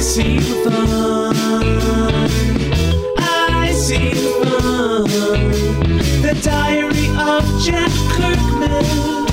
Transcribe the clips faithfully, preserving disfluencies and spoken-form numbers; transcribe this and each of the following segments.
see the fun. I see the fun. The Diary of Jen Kirkman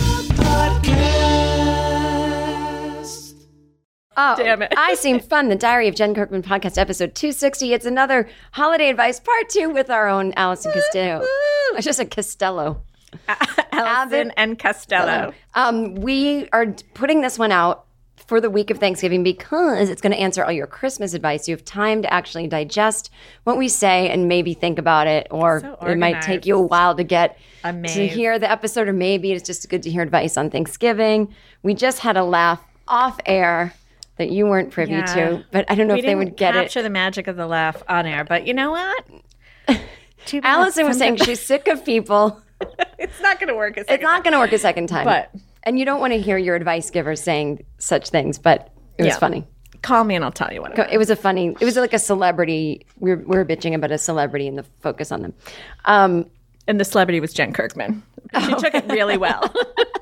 podcast. Oh, Damn it. I Seem Fun, the Diary of Jen Kirkman podcast, episode two sixty. It's another holiday advice, part two with our own Allison Costello. I just said Costello. Allison and Costello. Um, we are putting this one out for the week of Thanksgiving because it's going to answer all your Christmas advice. You have time to actually digest what we say and maybe think about it, or So it might take you a while to get Amazed. to hear the episode, or maybe it's just good to hear advice on Thanksgiving. We just had a laugh off air that you weren't privy Yeah. to, but I don't know We if they didn't would get capture it. the magic of the laugh on air, but you know what? Too bad. Allison was saying she's sick of people. It's not going to work. A second It's not going to work a second time. But- and you don't want to hear your advice givers saying such things, but it was Yeah. funny. time. Call me and I'll tell you what. It was a funny, it was like a celebrity. We were, we were bitching about a celebrity and the focus on them. Um, And the celebrity was Jen Kirkman. She took it really well.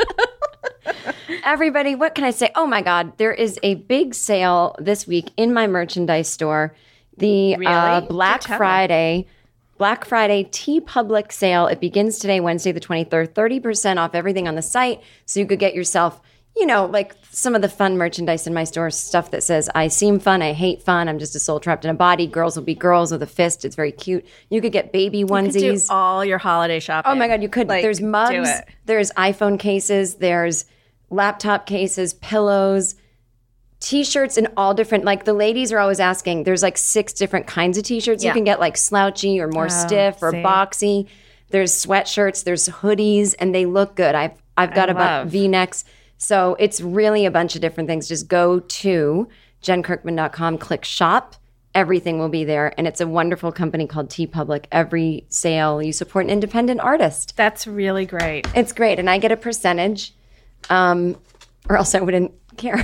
everybody, what can I say? Oh my God, there is a big sale this week in my merchandise store. The uh, Really? Black Do tell. Friday, Black Friday T Public sale. It begins today, Wednesday the twenty-third, thirty percent off everything on the site. So you could get yourself, you know, like some of the fun merchandise in my store, stuff that says, I seem fun, I hate fun, I'm just a soul trapped in a body. Girls will be girls with a fist. It's very cute. You could get baby You could do onesies. all your holiday shopping. Oh my God, you could. Like, There's do mugs, it. there's iPhone cases, there's laptop cases, pillows, t-shirts in all different, like the ladies are always asking, there's like six different kinds of t-shirts. You Yeah. can get like slouchy or more stiff or see. boxy. There's sweatshirts, there's hoodies, and they look good. I've, I've got I about love. V-necks. So it's really a bunch of different things. Just go to jen kirkman dot com, click shop. Everything will be there. And it's a wonderful company called T Public. Every sale, you support an independent artist. That's really great. It's great. And I get a percentage, um, or else I wouldn't care.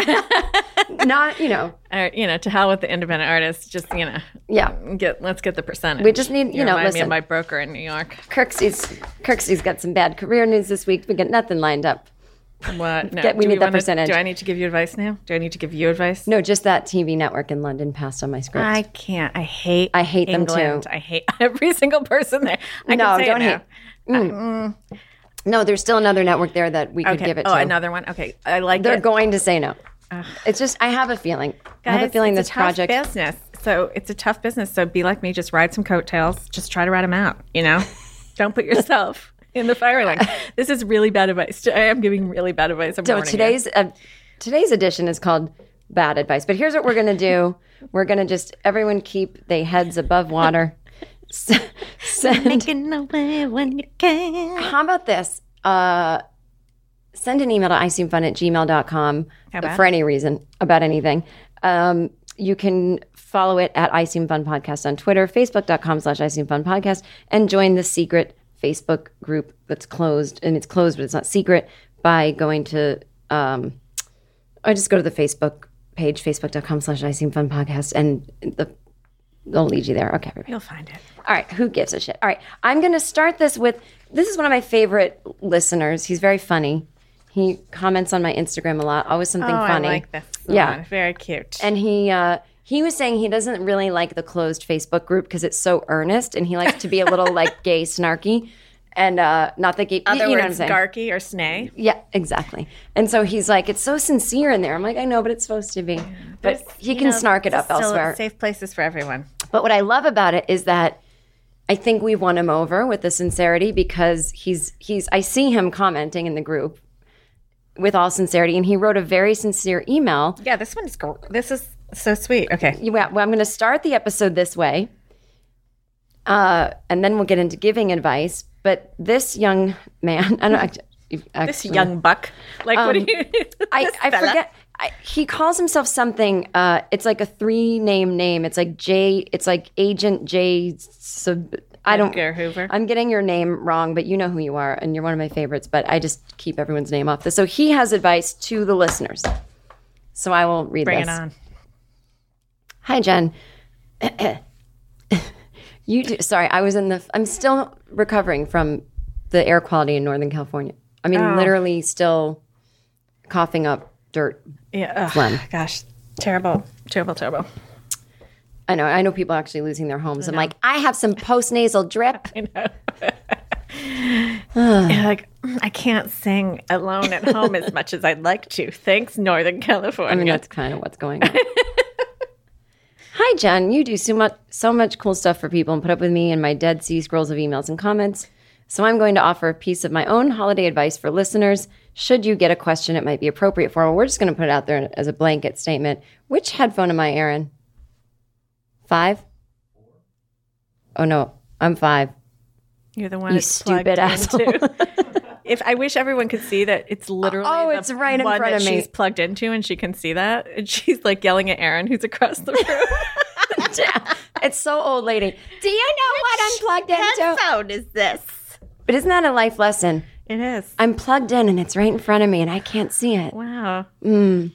Not, you know, Uh, you know, to hell with the independent artists. Just, you know, yeah. get let's get the percentage. We just need, you know, remind me listen. of my broker in New York. Kirksey's, Kirksey's got some bad career news this week. We got nothing lined up. What? No. Get- we Do need that wanna- percentage. Do I need to give you advice now? Do I need to give you advice? No, just that T V network in London passed on my script. I can't. I hate. I hate them England. too. I hate every single person there. I No, can say don't it hate. now. No, there's still another network there that we could Okay. give it oh, to. another one. Okay, I like They're it. going to say no. It's just, I have a feeling. I have a Guys, feeling it's this a tough project. business. So it's a tough business. So be like me. Just ride some coattails. Just try to ride them out. You know, don't put yourself in the fire line. This is really bad advice. I am giving really bad advice. I'm So warning you. today's uh, today's edition is called Bad Advice. But here's what we're gonna do: we're gonna just everyone keep their heads above water. S- Send. making a way when you can. How about this? Uh, send an email to iseemfun at gmail dot com about for any reason about anything. Um, you can follow it at iseemfun podcast on Twitter, facebook dot com slash iseemfun podcast, and join the secret Facebook group that's closed. And it's closed, but it's not secret, by going to, um, I just go to the Facebook page, facebook dot com slash iseemfun podcast, and the, they'll lead you there. Okay, everybody. You'll find it. All right, who gives a shit? All right, I'm going to start this with, this is one of my favorite listeners. He's very funny. He comments on my Instagram a lot, always something Oh, funny. I like this. Yeah. one. Very cute. And he uh, he was saying he doesn't really like the closed Facebook group because it's so earnest, and he likes to be a little like gay snarky. And uh, not that gay, Other you know what I'm words, saying? Garky or Snay. Yeah, exactly. And so he's like, it's so sincere in there. I'm like, I know, but it's supposed to be. But There's, he you can know, snark it there's up still elsewhere. Safe places for everyone. But what I love about it is that I think we've won him over with the sincerity, because he's he's I see him commenting in the group with all sincerity, and he wrote a very sincere email. Yeah, this one is gr- this is so sweet. Okay. Yeah, well, I'm going to start the episode this way, uh, and then we'll get into giving advice. But this young man, I don't actually, This young buck. Like what do you I, this I fella. forget. I, he calls himself something. Uh, it's like a three name name. It's like J. It's like Agent J. Sub, I don't. Edgar Hoover. I'm getting your name wrong, but you know who you are, and you're one of my favorites. But I just keep everyone's name off this. So he has advice to the listeners. So I will read Bring this. it on. Hi, Jen. you do, sorry, I was in the. I'm still recovering from the air quality in Northern California. I mean, Oh. literally still coughing up dirt. Yeah. ugh, Phlegm. gosh, terrible, Terrible, terrible. I know. I know people are actually losing their homes. I'm like, I have some post-nasal drip. I know. And like, I can't sing alone at home as much as I'd like to. Thanks, Northern California. I mean, that's kind of what's going on. Hi, Jen. You do so much, so much cool stuff for people and put up with me and my Dead Sea Scrolls of emails and comments. So I'm going to offer a piece of my own holiday advice for listeners. Should you get a question it might be appropriate for, well, we're just going to put it out there as a blanket statement. Which headphone am I, Aaron? Five? Oh, no. I'm five. You're the one You that's plugged stupid asshole. into. If I wish everyone could see that it's literally Oh, the it's right in one front that of me. she's plugged into, and she can see that, and she's like yelling at Aaron, who's across the room. It's so old lady. Do you know what I'm plugged into? Headphone is this? But isn't that a life lesson? It is. I'm plugged in and it's right in front of me and I can't see it. Wow. Mm.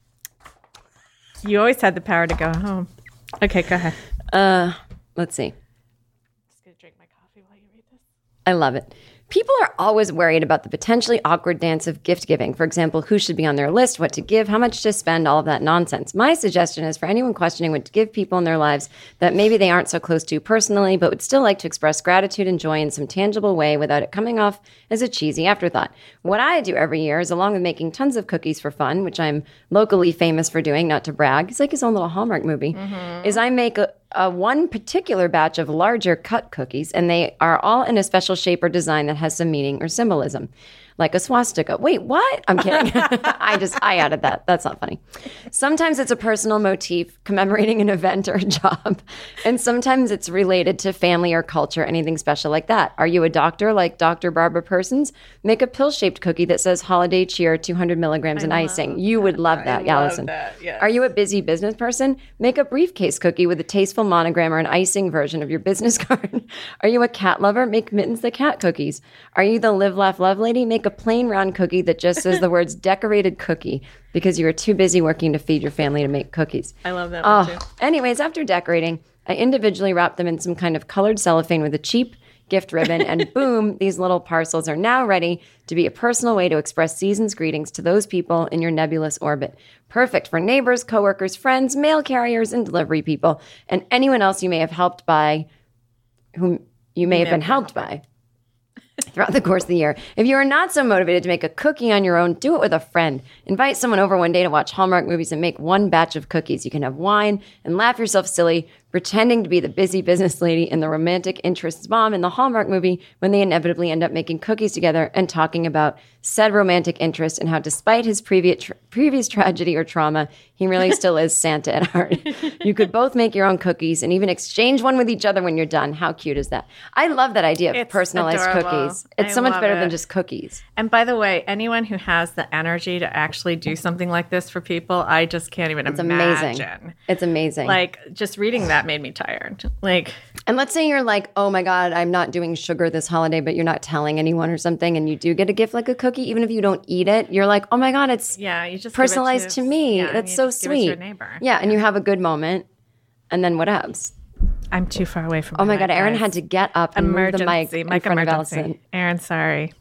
You always had the power to go home. Okay, go ahead. Uh, let's see. I'm just gonna drink my coffee while you read this. I love it. People are always worried about the potentially awkward dance of gift giving. For example, who should be on their list, what to give, how much to spend, all of that nonsense. My suggestion is for anyone questioning what to give people in their lives that maybe they aren't so close to personally, but would still like to express gratitude and joy in some tangible way without it coming off as a cheesy afterthought. What I do every year is, along with making tons of cookies for fun, which I'm locally famous for doing, not to brag, it's like his own little Hallmark movie, mm-hmm. is I make a, a one particular batch of larger cut cookies, and they are all in a special shape or design that has some meaning or symbolism, like a swastika. Wait, what? I'm kidding. I just, I added that. That's not funny. Sometimes it's a personal motif commemorating an event or a job. And sometimes it's related to family or culture, anything special like that. Are you a doctor like Doctor Barbara Persons? Make a pill-shaped cookie that says holiday cheer, two hundred milligrams in icing. You would love that, I Allison. love that, yes. Are you a busy business person? Make a briefcase cookie with a tasteful monogram or an icing version of your business card. Are you a cat lover? Make Mittens the cat cookies. Are you the live, laugh, love lady? Make a plain round cookie that just says the words decorated cookie because you are too busy working to feed your family to make cookies. I love that Oh, one too. anyways, after decorating, I individually wrap them in some kind of colored cellophane with a cheap gift ribbon, and boom, these little parcels are now ready to be a personal way to express season's greetings to those people in your nebulous orbit. Perfect for neighbors, coworkers, friends, mail carriers, and delivery people, and anyone else you may have helped by, whom you may have been helped by throughout the course of the year. If you are not so motivated to make a cookie on your own, do it with a friend. Invite someone over one day to watch Hallmark movies and make one batch of cookies. You can have wine and laugh yourself silly, pretending to be the busy business lady and the romantic interest's mom in the Hallmark movie when they inevitably end up making cookies together and talking about said romantic interest and how, despite his previous tra- previous tragedy or trauma, he really still is Santa at heart. You could both make your own cookies and even exchange one with each other when you're done. How cute is that? I love that idea of It's personalized adorable. cookies. It's I so much love better it. than just cookies. And by the way, anyone who has the energy to actually do something like this for people, I just can't even It's imagine. amazing. It's amazing. Like, just reading that made me tired. Like, And let's say you're like, oh my God, I'm not doing sugar this holiday, but you're not telling anyone or something, and you do get a gift like a cookie, even if you don't eat it, you're like, oh my God, it's yeah, you just personalized give it to, me. yeah, That's you so just give it to sweet. your neighbor. Yeah, and you have a good moment. And then what else? I'm too far away from. Oh my mic, God, Aaron guys. had to get up and emergency, move the mic in mic front emergency. of Allison. Aaron, sorry.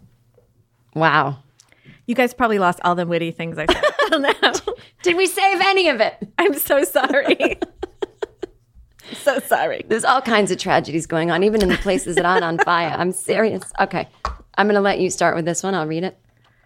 Wow. You guys probably lost all the witty things I said. Until now. Did we save any of it? I'm so sorry. So sorry. There's all kinds of tragedies going on, even in the places that aren't on fire. I'm serious. Okay. I'm going to let you start with this one. I'll read it.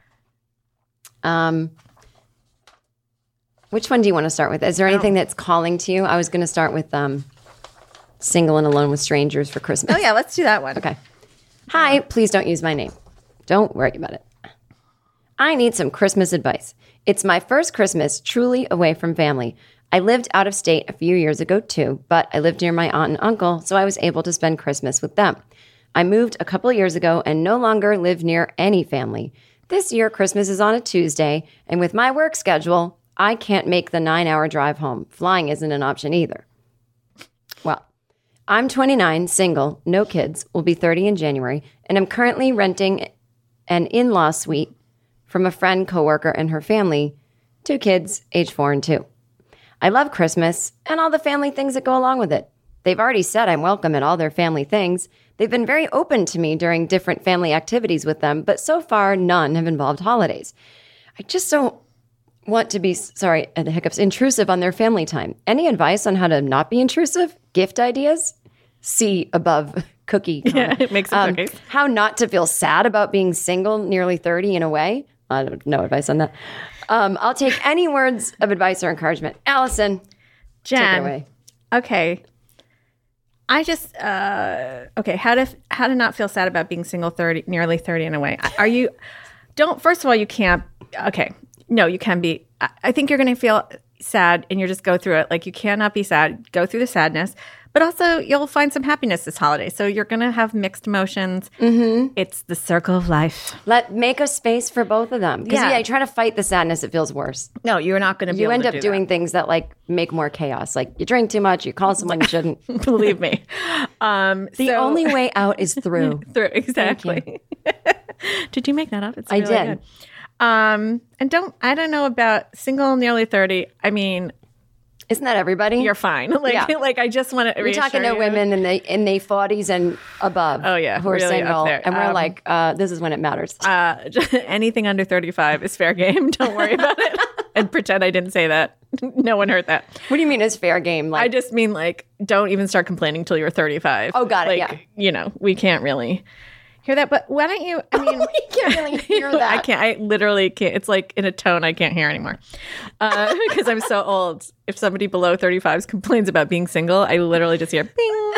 Um, which one do you want to start with? Is there anything that's calling to you? I was going to start with um, Single and Alone with Strangers for Christmas. Oh yeah, let's do that one. Okay. Hi, please don't use my name. Don't worry about it. I need some Christmas advice. It's my first Christmas truly away from family. I lived out of state a few years ago too, but I lived near my aunt and uncle, so I was able to spend Christmas with them. I moved a couple of years ago and no longer live near any family. This year, Christmas is on a Tuesday, and with my work schedule, I can't make the nine-hour drive home. Flying isn't an option either. Well, I'm twenty-nine, single, no kids, will be thirty in January, and I'm currently renting an in-law suite from a friend, coworker, and her family, two kids, age four and two. I love Christmas and all the family things that go along with it. They've already said I'm welcome at all their family things. They've been very open to me during different family activities with them, but so far none have involved holidays. I just don't want to be, sorry, uh, the hiccups, intrusive on their family time. Any advice on how to not be intrusive? Gift ideas? See above cookie. Yeah, it makes some um, cookies. How not to feel sad about being single, nearly thirty in a way. I don't know advice on that. Um, I'll take any words of advice or encouragement. Allison, Jen, take it away. Okay. I just uh, okay. How to how to not feel sad about being single, thirty, nearly thirty in a way. Are you? Don't. First of all, you can't. Okay, no, you can be. I, I think you're going to feel sad, and you just go through it. Like you cannot be sad. Go through the sadness, but also you'll find some happiness this holiday. So you're going to have mixed emotions. Mm-hmm. It's the circle of life. Let make a space for both of them. Because Yeah. yeah, you try to fight the sadness, it feels worse. No, you're not going to be. You able end to up do doing things that like make more chaos. Like you drink too much, you call someone you shouldn't. that. Believe me. Um, The so- only way out is through. through exactly. Did you make that up? It's I really did. Good. Um, and don't I don't know about single, nearly thirty. I mean, Isn't that everybody? you're fine. Like, Yeah. like I just want to. We're talking to women in the in their forties and above. Oh, yeah, who are really up single, there. and we're Um, like, uh, this is when it matters. Uh, anything under thirty-five is fair game. Don't worry about it. And pretend I didn't say that. No one heard that. What do you mean it's fair game? Like, I just mean like, don't even start complaining till you're thirty-five. Oh, got it, Like, yeah. You know, we can't really hear that. But why don't you? I mean, we can't really hear that. I can't. I literally can't. It's like in a tone I can't hear anymore because I'm so old. If somebody below thirty-five complains about being single, I literally just hear bing.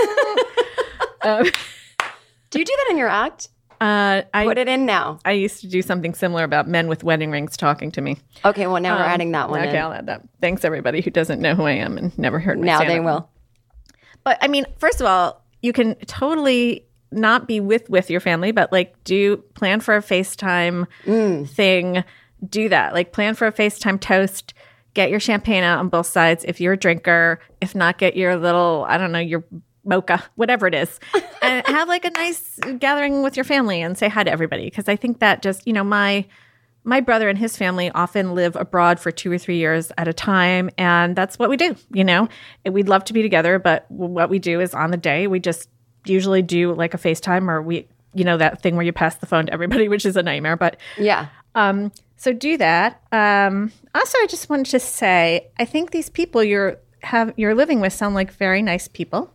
um, Do you do that in your act? uh, I Put it in now. I used to do something similar about men with wedding rings talking to me. Okay, well now we're adding that one Um, Okay, in. I'll add that. Thanks everybody who doesn't know who I am and never heard my Now they stand-up. will. But I mean, first of all, you can totally not be with with your family, but like do plan for a FaceTime Mm. thing. Do that. Like plan for a FaceTime toast. Get your champagne out on both sides if you're a drinker. If not, get your little, I don't know, your mocha, whatever it is. And have like a nice gathering with your family and say hi to everybody. Because I think that just, you know, my my brother and his family often live abroad for two or three years at a time. And that's what we do, you know. And we'd love to be together, but what we do is on the day, we just usually do like a FaceTime or we, you know, that thing where you pass the phone to everybody, which is a nightmare. But Yeah. um, so do that. Um, also, I just wanted to say, I think these people you're have you're living with sound like very nice people,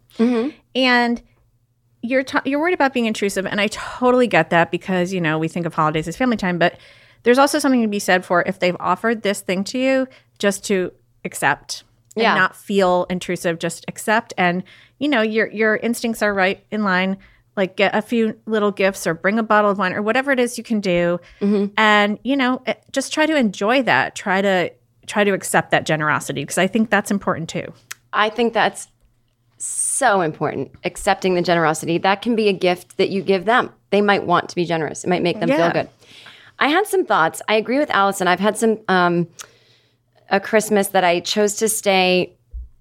and you're t- you're worried about being intrusive, and I totally get that because you know we think of holidays as family time, but there's also something to be said for if they've offered this thing to you, just to accept and Yeah. not feel intrusive, just accept, and you know your your instincts are right in line. Like get a few little gifts or bring a bottle of wine or whatever it is you can do. And, you know, it- just try to enjoy that. Try to try to accept that generosity because I think that's important too. I think that's so important. Accepting the generosity. That can be a gift that you give them. They might want to be generous. It might make them Yeah. feel good. I had some thoughts. I agree with Allison. I've had some um, a Christmas that I chose to stay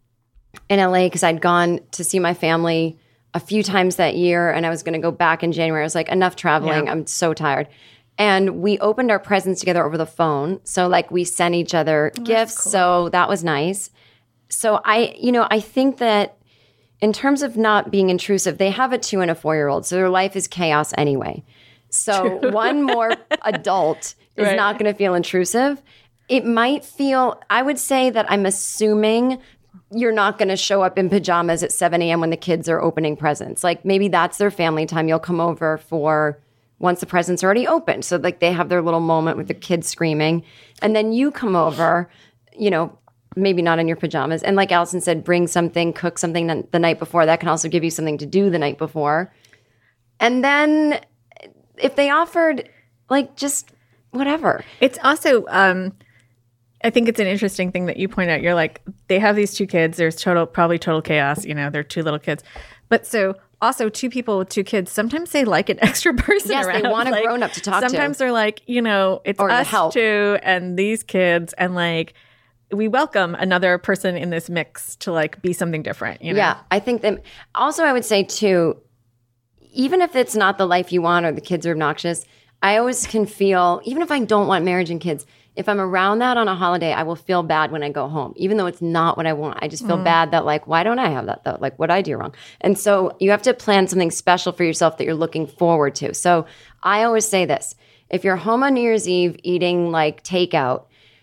in L A because I'd gone to see my family a few times that year and I was going to go back in January. I was like, enough traveling. Yeah. I'm so tired. And we opened our presents together over the phone. So like we sent each other gifts. So that was nice. So I, you know, I think that in terms of not being intrusive, they have a two and a four-year-old. So their life is chaos anyway. So one more adult is Right. not going to feel intrusive. It might feel, I would say that I'm assuming you're not going to show up in pajamas at seven a.m. when the kids are opening presents. Like maybe that's their family time. You'll come over for once the presents are already opened. So like they have their little moment with the kids screaming. And then you come over, you know, maybe not in your pajamas. And like Allison said, bring something, cook something the the night before. That can also give you something to do the night before. And then if they offered like just whatever. It's also, um, I think it's an interesting thing that you point out. You're like, they have these two kids. There's total, probably total chaos. You know, they're two little kids. But so also two people with two kids, sometimes they like an extra person Yes, they around. want a Like, grown-up to talk to. Sometimes they're like, you know, it's Or to us help. two and these kids. And like, we welcome another person in this mix to like be something different. You know? Yeah, I think that. Also, I would say too, even if it's not the life you want or the kids are obnoxious, I always can feel, even if I don't want marriage and kids, if I'm around that on a holiday, I will feel bad when I go home, even though it's not what I want. I just feel bad that like, why don't I have that though? Like, what I do wrong? And so you have to plan something special for yourself that you're looking forward to. So I always say this: if you're home on New Year's Eve eating like takeout,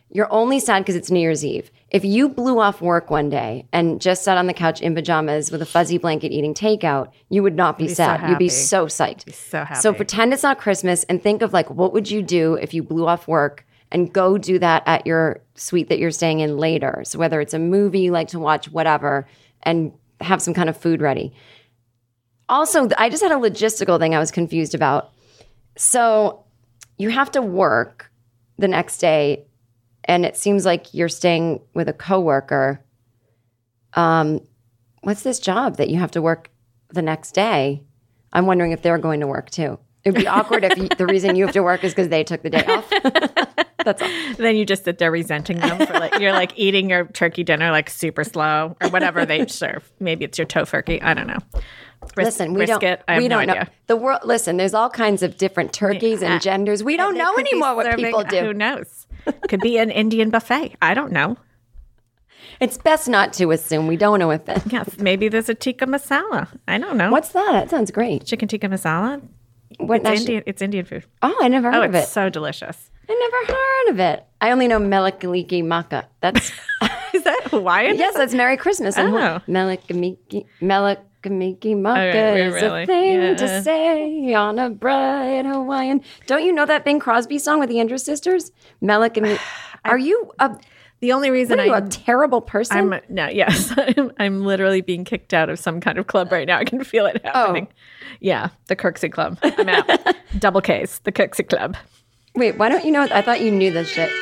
You're only sad because it's New Year's Eve. If you blew off work one day and just sat on the couch in pajamas with a fuzzy blanket eating takeout, you would not be, Be so sad. You'd be happy. so psyched. Be so happy. So pretend it's not Christmas and think of like, what would you do if you blew off work and go do that at your suite that you're staying in later? So whether it's a movie you like to watch, whatever, and have some kind of food ready. Also, I just had a logistical thing I was confused about. So you have to work the next day, and it seems like you're staying with a coworker. Um, what's this job that you have to work the next day? I'm wondering if they're going to work too. It'd be awkward if you, the reason you have to work is because they took the day off. That's all. Then you just sit there resenting them for like you're like eating your turkey dinner like super slow or whatever they serve. Maybe it's your tofurkey. I don't know. Bris- Listen, we don't. brisket, I have we no don't know idea. the world. Listen, there's all kinds of different turkeys and genders. We don't They know could be anymore what serving- people do. Who knows? Could be an Indian buffet. I don't know. It's best not to assume. We don't know a thing. Yes, maybe there's a tikka masala. I don't know. What's that? That sounds great. chicken tikka masala? What It's nation- Indian. It's Indian food. Oh, I never heard Oh, of it's it. so delicious. I never heard of it. I only know Melikaliki Maka. That's Is that Hawaiian? yes, that's Merry Christmas. And Oh. Melikamiki Melikamiki Maka Okay, is really? a thing Yeah. to say on a bright Hawaiian. Don't you know that Bing Crosby song with the Andrews sisters? Melikamiki. Are you a The only reason what are you, I a terrible person? I'm no, yes, I'm, I'm literally being kicked out of some kind of club right now. I can feel it happening. Yeah, the Kirksey Club. I'm out. Double K's, the Kirksey Club. Wait, why don't you know? I thought you knew this shit.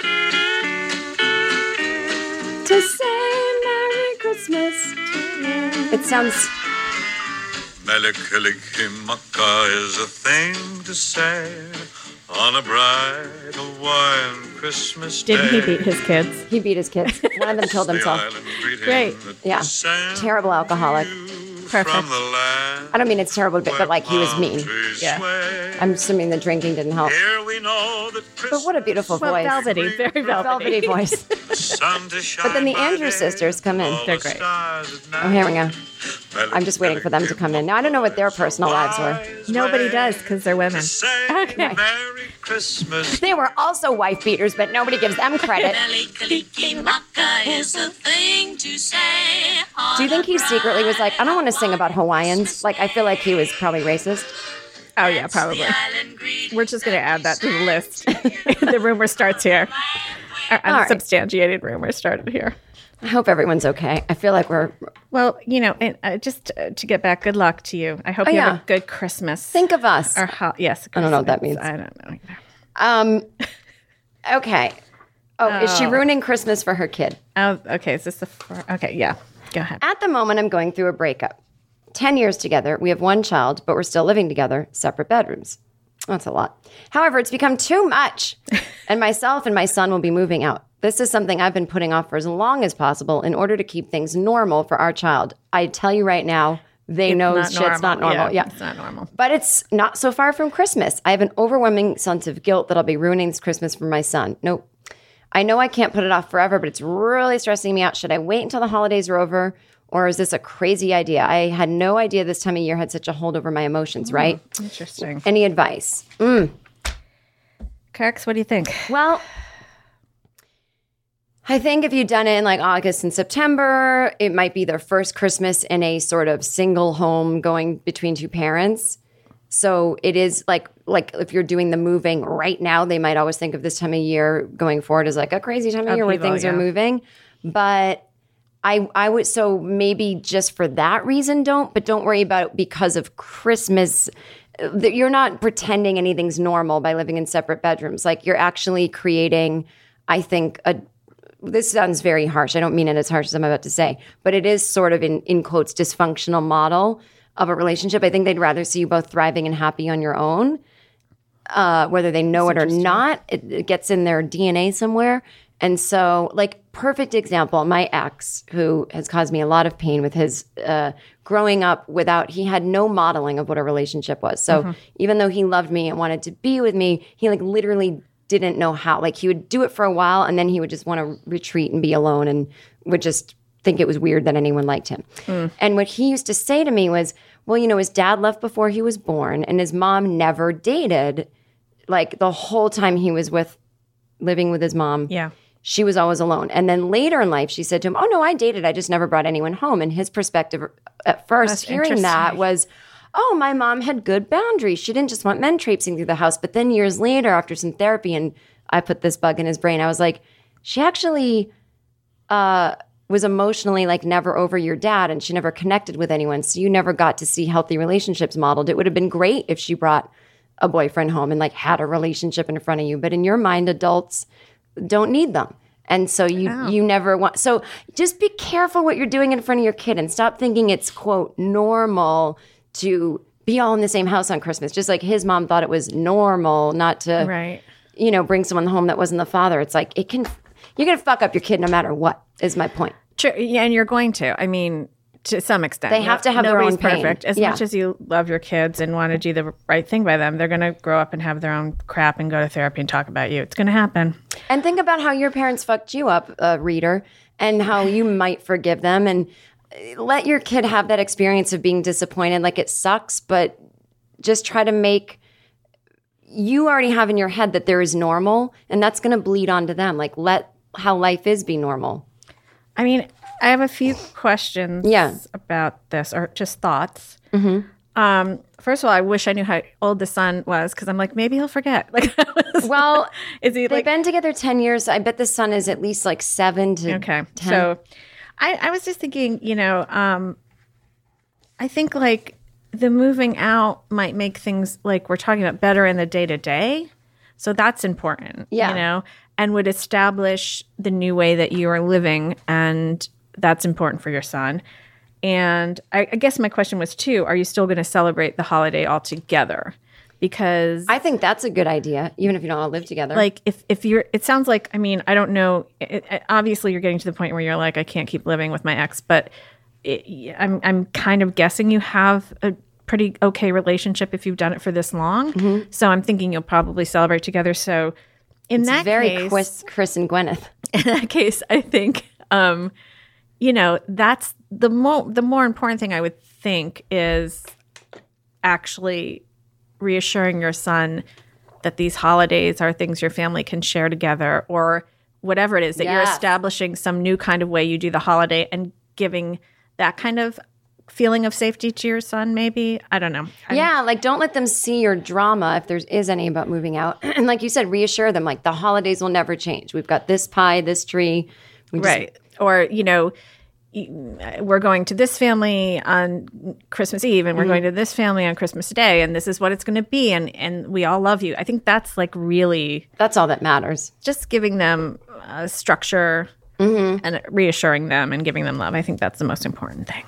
To say Merry Christmas. It sounds. Melikilikimaka is a thing to say on a bright Hawaiian Christmas day. Didn't he beat his kids? He beat his kids. One of them killed The himself. island greeting Great. that Yeah. sends Terrible alcoholic. you Perfect. From the land I don't mean it's terrible, but, but like he was where mean. palm trees Yeah. sway. I'm assuming the drinking didn't help. Here we know that But what a beautiful Well, voice. velvety, very velvety. Velvety voice. sun to shine But then the by Andrews day, sisters come in. all They're the great. stars at Oh, here we night. go. I'm just waiting for them to come in. Now, I don't know what their personal lives were. Nobody does because they're women. Say Okay. Merry Christmas. They were also wife beaters, but nobody gives them credit. Melikilikimaka is a thing to say. Do you think he secretly was like, I don't want to sing about Hawaiians? Like, I feel like he was probably racist. Oh yeah, probably. We're just going to add that to the list. The rumor starts here. Our All right. unsubstantiated rumor started here. I hope everyone's okay. I feel like we're. Well, you know, and uh, just uh, to get back, good luck to you. I hope Oh, you yeah. have a good Christmas. Think of us. or ho- yes, I don't know what that Christmas. means. I don't know. Um. Okay. Oh, is she Oh. ruining Christmas for her kid? Oh, okay. Is this the fir- okay? Yeah, go ahead. At the moment, I'm going through a breakup. Ten years together. We have one child, but we're still living together, separate bedrooms. That's a lot. However, it's become too much, and myself and my son will be moving out. This is something I've been putting off for as long as possible in order to keep things normal for our child. I tell you right now, they know Not shit's not normal. Yeah. it's not normal. But it's not so far from Christmas. I have an overwhelming sense of guilt that I'll be ruining this Christmas for my son. Nope. I know I can't put it off forever, but it's really stressing me out. Should I wait until the holidays are over, or is this a crazy idea? I had no idea this time of year had such a hold over my emotions, right? Interesting. Any advice? Mm. Kirks, what do you think? Well, I think if you'd done it in like August and September, it might be their first Christmas in a sort of single home going between two parents. So it is like like if you're doing the moving right now, they might always think of this time of year going forward as like a crazy time of year where Upheaval, things are yeah. moving. But I I would so maybe just for that reason don't, but don't worry about it because of Christmas. That you're not pretending anything's normal by living in separate bedrooms. Like you're actually creating, I think, a this sounds very harsh. I don't mean it as harsh as I'm about to say, but it is sort of in, in quotes, dysfunctional model of a relationship. I think they'd rather see you both thriving and happy on your own, uh, whether they know it or not. It, it gets in their D N A somewhere. And so, like, perfect example, my ex, who has caused me a lot of pain with his uh, growing up without, he had no modeling of what a relationship was. So Mm-hmm. even though he loved me and wanted to be with me, he like literally didn't know how. Like he would do it for a while and then he would just want to retreat and be alone and would just think it was weird that anyone liked him. Mm. And what he used to say to me was, well, you know, his dad left before he was born and his mom never dated like the whole time he was with living with his mom. Yeah. she was always alone. And then later in life, she said to him, oh, no, I dated. I just never brought anyone home. And his perspective at first, That's hearing that, was, oh, my mom had good boundaries. She didn't just want men traipsing through the house. But then years later, after some therapy, and I put this bug in his brain, I was like, she actually uh, was emotionally like never over your dad, and she never connected with anyone. So you never got to see healthy relationships modeled. It would have been great if she brought a boyfriend home and like had a relationship in front of you. But in your mind, adults don't need them. And so you Oh. you never want, so just be careful what you're doing in front of your kid, and stop thinking it's, quote, normal to be all in the same house on Christmas. Just like his mom thought it was normal not to, Right. you know, bring someone home that wasn't the father. It's like, it can, you're going to fuck up your kid no matter what, is my point. True. Yeah, and you're going to. I mean, to some extent. They have to have their Nobody's own pain. perfect. As Yeah. much as you love your kids and want to do the right thing by them, they're going to grow up and have their own crap and go to therapy and talk about you. It's going to happen. And think about how your parents fucked you up, uh, reader, and how you might forgive them, and let your kid have that experience of being disappointed. Like, it sucks, but just try to make, you already have in your head that there is normal, and that's going to bleed onto them. Like, let how life is be normal. I mean, I have a few questions Yeah. about this, or just thoughts. Um, first of all, I wish I knew how old the son was, because I'm like, maybe he'll forget. Like, Well, is he they've like? been together ten years. I bet the son is at least like seven to Okay, ten. so I, I was just thinking, you know, um, I think like the moving out might make things like we're talking about better in the day to day. So that's important, Yeah. you know, and would establish the new way that you are living. And that's important for your son. And I, I guess my question was too, are you still going to celebrate the holiday all together? Because I think that's a good idea, even if you don't all live together. like if, if you're, it sounds like, I mean, I don't know. It, it, obviously you're getting to the point where you're like, I can't keep living with my ex, but it, I'm, I'm kind of guessing you have a pretty okay relationship if you've done it for this long. Mm-hmm. So I'm thinking you'll probably celebrate together. So in it's that very case, Chris, Chris and Gwyneth. in that case, I think, um, you know, that's the more, the more important thing I would think is actually reassuring your son that these holidays are things your family can share together, or whatever it is, that you're Yes. establishing some new kind of way you do the holiday and giving that kind of feeling of safety to your son, maybe. I don't know. I'm- Yeah, like don't let them see your drama if there is any about moving out. And like you said, reassure them like the holidays will never change. We've got this pie, this tree. We just- Right. Or, you know, y- we're going to this family on Christmas Eve and we're going to this family on Christmas Day, and this is what it's going to be. And, and we all love you. I think that's like really That's all that matters. just giving them uh, structure and reassuring them and giving them love. I think that's the most important thing.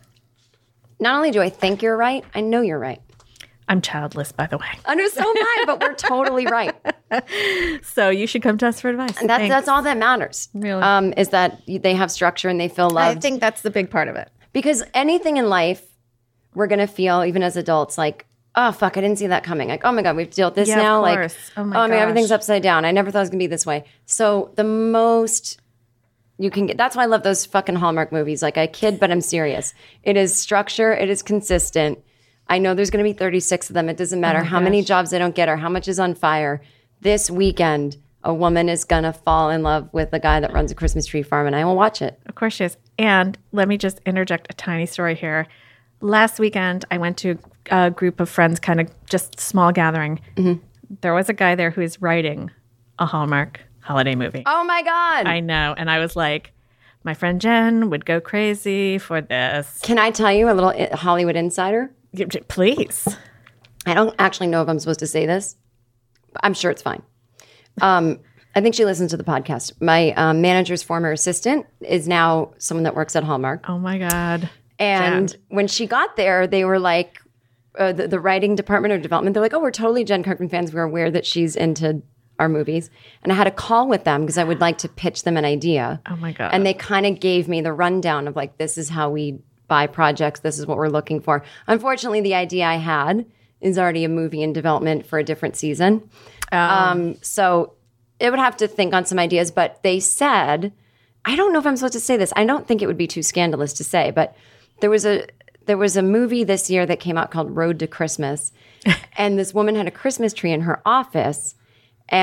Not only do I think you're right, I know you're right. I'm childless, by the way. I know so am I, but we're totally right. So you should come to us for advice. And that's, Thanks. that's all that matters. Really? Um, is that they have structure and they feel I loved. think that's the big part of it. Because anything in life, we're going to feel, even as adults, like, oh, fuck, I didn't see that coming. Like, oh my God, we have to deal with this Yeah, of now. course. Like, Oh oh my my God, gosh. everything's upside down. I never thought it was going to be this way. So the most you can get, that's why I love those fucking Hallmark movies. Like, I kid, but I'm serious. It is structure. It is consistent. I know there's going to be thirty-six of them. It doesn't matter how many jobs I don't get or how much is on fire. This weekend, a woman is going to fall in love with a guy that runs a Christmas tree farm, and I will watch it. Of course she is. And let me just interject a tiny story here. Last weekend, I went to a group of friends, kind of just small gathering. There was a guy there who is writing a Hallmark holiday movie. Oh my God. I know. And I was like, my friend Jen would go crazy for this. Can I tell you a little i- Hollywood insider? Please. I don't actually know if I'm supposed to say this, but I'm sure it's fine. Um, I think she listens to the podcast. My um, manager's former assistant is now someone that works at Hallmark. Oh my God. And Jen. when she got there, they were like, uh, the, the writing department or development, they're like, oh, we're totally Jen Kirkman fans. We're aware that she's into our movies. And I had a call with them because I would like to pitch them an idea. Oh my God. And they kind of gave me the rundown of like, this is how we buy projects. This is what we're looking for. Unfortunately, the idea I had is already a movie in development for a different season. Um, so it would have to think on some ideas. But they said, I don't know if I'm supposed to say this. I don't think it would be too scandalous to say, but there was a there was a movie this year that came out called Road to Christmas. And this woman had a Christmas tree in her office. And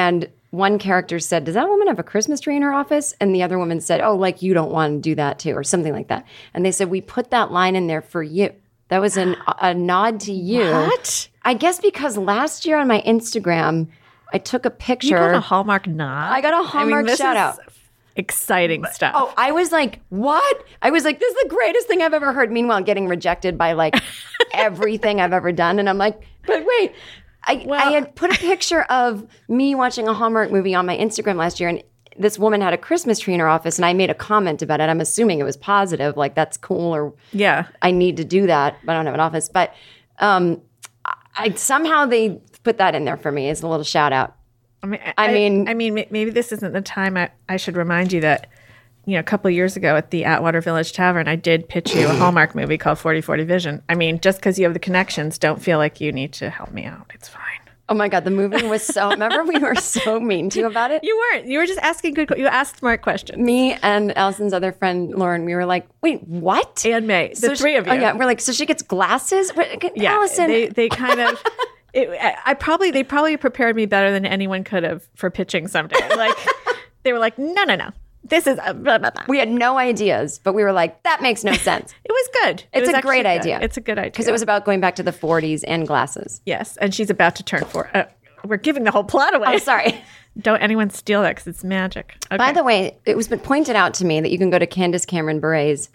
one character said, does that woman have a Christmas tree in her office? And the other woman said, oh, like you don't want to do that too, or something like that. And they said, we put that line in there for you. That was an, a nod to you. What? I guess because last year on my Instagram, I took a picture. You got a Hallmark nod? I got a Hallmark this shout is out. Exciting stuff. Oh, I was like, what? I was like, this is the greatest thing I've ever heard. Meanwhile, getting rejected by like everything I've ever done. And I'm like, but wait, I, Well- I had put a picture of me watching a Hallmark movie on my Instagram last year. And this woman had a Christmas tree in her office. And I made a comment about it. I'm assuming it was positive, like that's cool, or Yeah. I need to do that, but I don't have an office. But um, I somehow they put that in there for me as a little shout out. I mean, I mean- I mean, may- maybe this isn't the time. I, I should remind you that, you know, a couple of years ago at the Atwater Village Tavern, I did pitch you a Hallmark movie called forty forty Vision. I mean, just because you have the connections, don't feel like you need to help me out. It's fine. Oh my God, the movie was so, remember we were so mean to you about it? You weren't. You were just asking good. You asked smart questions. Me and Allison's other friend, Lauren, we were like, wait, what? And May, the So three she- of you. Oh, yeah, we're like, so she gets glasses? What, Yeah, Allison. they they kind of. It, I I probably they probably prepared me better than anyone could have for pitching someday. Like they were like, no, no, no, this is a blah, blah, blah. we had no ideas, but we were like, that makes no sense. It was good. It It's was a actually great good. idea. It's a good idea Because it was about going back to the forties and glasses. yes, and she's about to turn four. Uh, we're giving the whole plot away. Oh, sorry. Don't anyone steal that because it's magic. Okay. By the way, it was been pointed out to me that you can go to Candace Cameron Bure's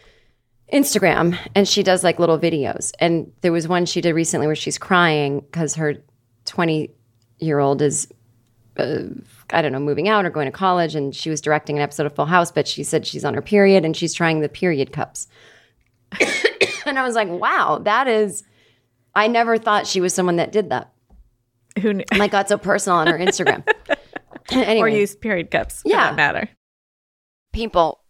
Instagram and she does like little videos. And there was one she did recently where she's crying because her twenty-year-old is, uh, I don't know, moving out or going to college. And she was directing an episode of Full House, but she said she's on her period and she's trying the period cups. And I was like, wow, that is, I never thought she was someone that did that. Who knew? Like got so personal on her Instagram. Anyway. Or use period cups for Yeah. that matter. People,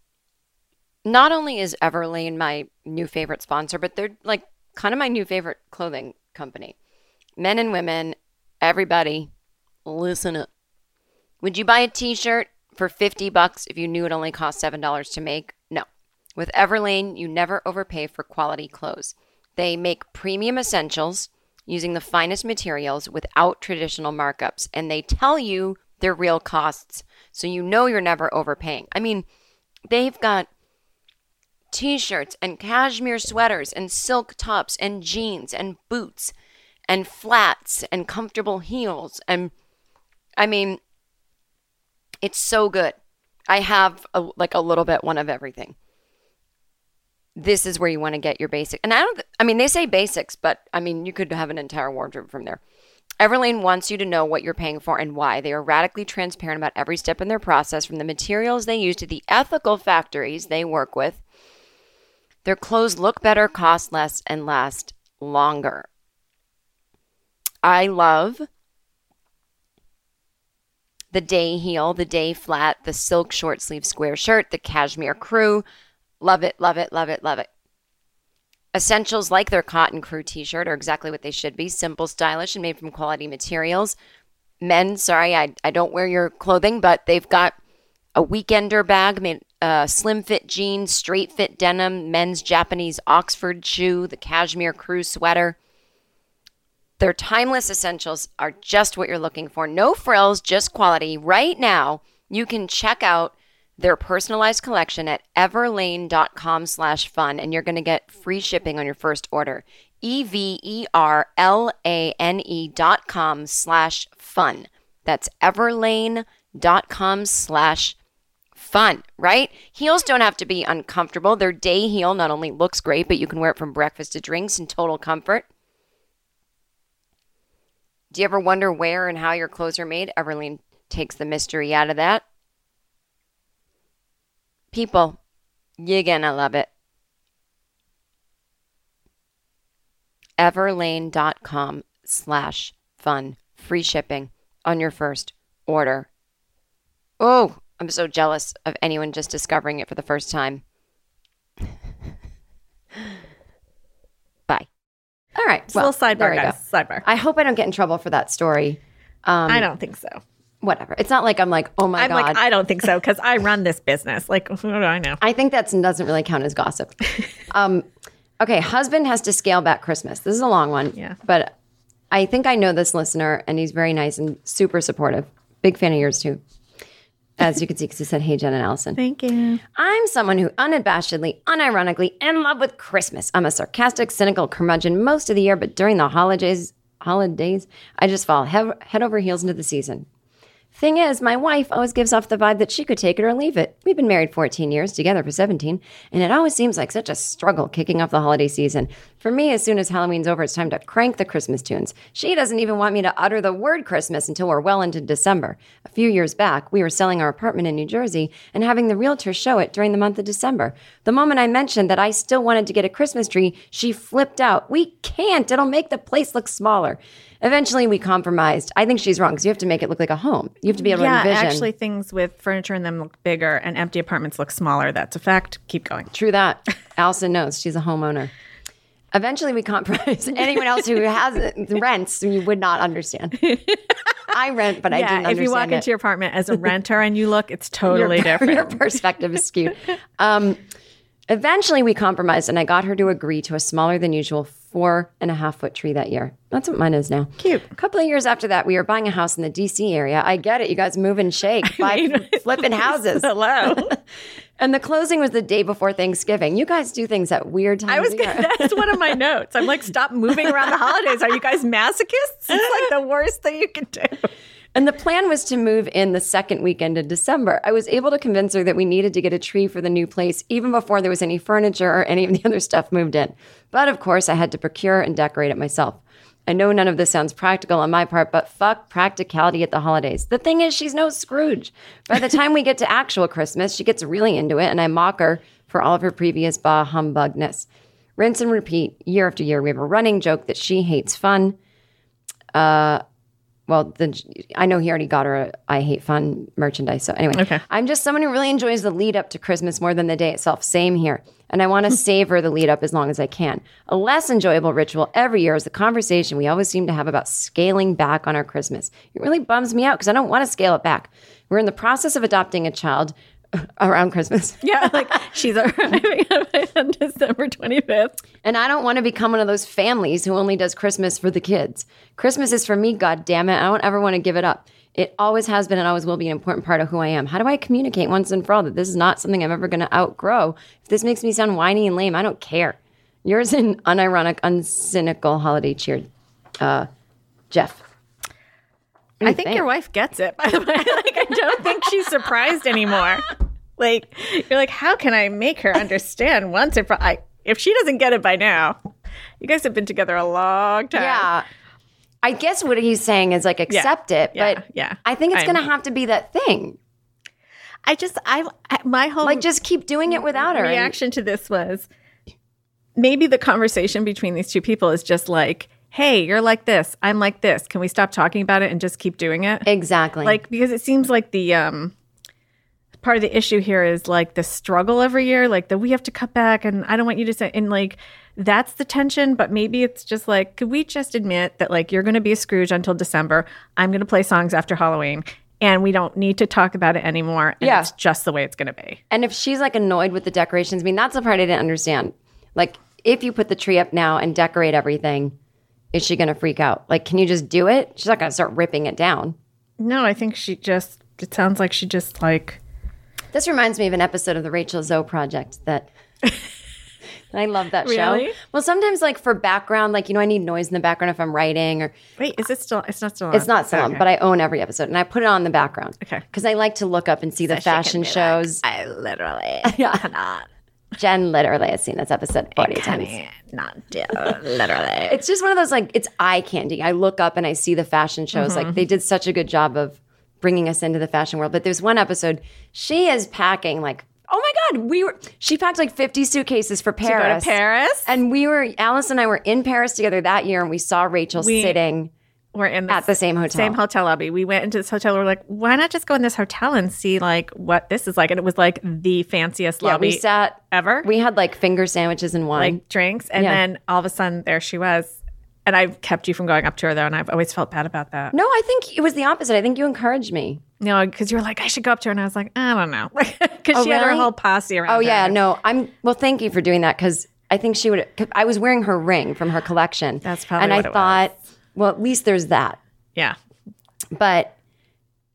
not only is Everlane my new favorite sponsor, but they're like kind of my new favorite clothing company. Men and women, everybody, listen up. Would you buy a t-shirt for fifty bucks if you knew it only cost seven dollars to make? No. With Everlane, you never overpay for quality clothes. They make premium essentials using the finest materials without traditional markups, and they tell you their real costs, so you know you're never overpaying. I mean, they've got t-shirts and cashmere sweaters and silk tops and jeans and boots and flats and comfortable heels. And I mean, it's so good. I have a, like a little bit one of everything. This is where you want to get your basic. And I don't, I mean, they say basics, but I mean, you could have an entire wardrobe from there. Everlane wants you to know what you're paying for and why. They are radically transparent about every step in their process, from the materials they use to the ethical factories they work with. Their clothes look better, cost less, and last longer. I love the day heel, the day flat, the silk short sleeve square shirt, the cashmere crew. Love it, love it, love it, love it. Essentials like their cotton crew t-shirt are exactly what they should be. Simple, stylish, and made from quality materials. Men, sorry, I, I don't wear your clothing, but they've got a weekender bag made uh, slim fit jeans, straight fit denim, men's Japanese Oxford shoe, the cashmere crew sweater. Their timeless essentials are just what you're looking for. No frills, just quality. Right now, you can check out their personalized collection at everlane.com slash fun, and you're going to get free shipping on your first order. E-V-E-R-L-A-N-E dot com slash fun. That's everlane.com slash fun, right? Heels don't have to be uncomfortable. Their day heel not only looks great, but you can wear it from breakfast to drinks in total comfort. Do you ever wonder where and how your clothes are made? Everlane takes the mystery out of that. People, you're gonna love it. Everlane.com slash fun. Free shipping on your first order. Oh, I'm so jealous of anyone just discovering it for the first time. Bye. All right. It's a Well, little there sidebar, we go. guys. Sidebar. I hope I don't get in trouble for that story. Um, I don't think so. Whatever. It's not like I'm like, oh my I'm God. like, I don't think so because I run this business. Like, what do I know? I think that doesn't really count as gossip. um, okay, husband has to scale back Christmas. This is a long one. Yeah. But I think I know this listener, and he's very nice and super supportive. Big fan of yours too. As you can see, because you said, hey, Jen and Allison. Thank you. I'm someone who unabashedly, unironically, in love with Christmas. I'm a sarcastic, cynical curmudgeon most of the year, but during the holidays, holidays, I just fall head, head over heels into the season. Thing is, my wife always gives off the vibe that she could take it or leave it. We've been married fourteen years, together for seventeen, and it always seems like such a struggle kicking off the holiday season. For me, as soon as Halloween's over, it's time to crank the Christmas tunes. She doesn't even want me to utter the word Christmas until we're well into December. A few years back, we were selling our apartment in New Jersey and having the realtor show it during the month of December. The moment I mentioned that I still wanted to get a Christmas tree, she flipped out. We can't. It'll make the place look smaller. Eventually, we compromised. I think she's wrong because you have to make it look like a home. You have to be able Yeah, to envision. actually, things with furniture in them look bigger and empty apartments look smaller. That's a fact. Keep going. True that. Allison knows. She's a homeowner. Eventually, we compromised. Anyone else who has rents, you would not understand. I rent, but I yeah, didn't understand if you walk it. into your apartment as a renter and you look, it's totally your, different. Your perspective is skewed. Um, eventually, we compromised, and I got her to agree to a smaller than usual four and a half foot tree that year. That's what mine is now. Cute. A couple of years after that, we were buying a house in the D C area. I get it. You guys move and shake, buy mean, flipping houses. Hello. And the closing was the day before Thanksgiving. You guys do things at weird times. I was of gonna, year. that's one of my notes. I'm like, stop moving around the holidays. Are you guys masochists? It's like the worst thing you can do. And the plan was to move in the second weekend of December. I was able to convince her that we needed to get a tree for the new place even before there was any furniture or any of the other stuff moved in. But of course, I had to procure and decorate it myself. I know none of this sounds practical on my part, but fuck practicality at the holidays. The thing is, she's no Scrooge. By the time we get to actual Christmas, she gets really into it, and I mock her for all of her previous bah humbugness. Rinse and repeat, year after year. We have a running joke that she hates fun. Uh... Well, the, I know he already got her a I Hate Fun merchandise. So anyway, Okay. I'm just someone who really enjoys the lead up to Christmas more than the day itself. Same here. And I want to savor the lead up as long as I can. A less enjoyable ritual every year is the conversation we always seem to have about scaling back on our Christmas. It really bums me out because I don't want to scale it back. We're in the process of adopting a child around Christmas. Yeah, like she's arriving on December twenty-fifth. And I don't want to become one of those families who only does Christmas for the kids. Christmas is for me, God damn it. I don't ever want to give it up. It always has been and always will be an important part of who I am. How do I communicate once and for all that this is not something I'm ever going to outgrow? If this makes me sound whiny and lame, I don't care. Yours in unironic, uncynical holiday cheer, uh, Jeff. What do I you think your wife gets it, by the way. Like, I don't think she's surprised anymore. Like, you're like, how can I make her understand once and for I if she doesn't get it by now? You guys have been together a long time. Yeah. I guess what he's saying is like accept it, Yeah, but yeah. I think it's I'm- going to have to be that thing. I just, I, I my whole Like just keep doing it without her. And- reaction to this was maybe the conversation between these two people is just like, hey, you're like this, I'm like this. Can we stop talking about it and just keep doing it? Exactly. Like, because it seems like the um part of the issue here is like the struggle every year, like that we have to cut back and I don't want you to say, and like that's the tension. But maybe it's just like, could we just admit that like you're going to be a Scrooge until December? I'm going to play songs after Halloween. And we don't need to talk about it anymore. And Yeah. it's just the way it's going to be. And if she's like annoyed with the decorations, I mean, that's the part I didn't understand. Like, if you put the tree up now and decorate everything, is she going to freak out? Like, can you just do it? She's not going to start ripping it down. No, I think she just, it sounds like she just like, This reminds me of an episode of the Rachel Zoe Project that I love that show. Really? Well, sometimes like for background, like, you know, I need noise in the background if I'm writing or wait, is it still, it's not still on? it's not still on, Okay. but I own every episode and I put it on the background. Okay. Because I like to look up and see the fashion shows. I literally Yeah. cannot. Jen literally has seen this episode forty times. Not do, literally. It's just one of those, like, it's eye candy. I look up and I see the fashion shows. Mm-hmm. Like, they did such a good job of bringing us into the fashion world. But there's one episode, she is packing, like, oh my God, we were, she packed like fifty suitcases for To go Paris. to Paris. And we were, Alice and I were in Paris together that year and we saw Rachel We- sitting. We're in the At the same hotel. Same hotel lobby. We went into this hotel. We're like, why not just go in this hotel and see like what this is like? And it was like the fanciest Yeah, lobby we sat, ever. we had like finger sandwiches and wine. like drinks. And Yeah. then all of a sudden there she was. And I've kept you from going up to her though. And I've always felt bad about that. no, I think it was the opposite. I think you encouraged me. No, because you were like, I should go up to her. And I was like, I don't know. Because Oh, she had her really? whole posse around Oh her. yeah, no, I'm well. Thank you for doing that because I think she would. 'Cause I was wearing her ring from her collection. That's probably and what I it thought, well, at least there's that. Yeah. But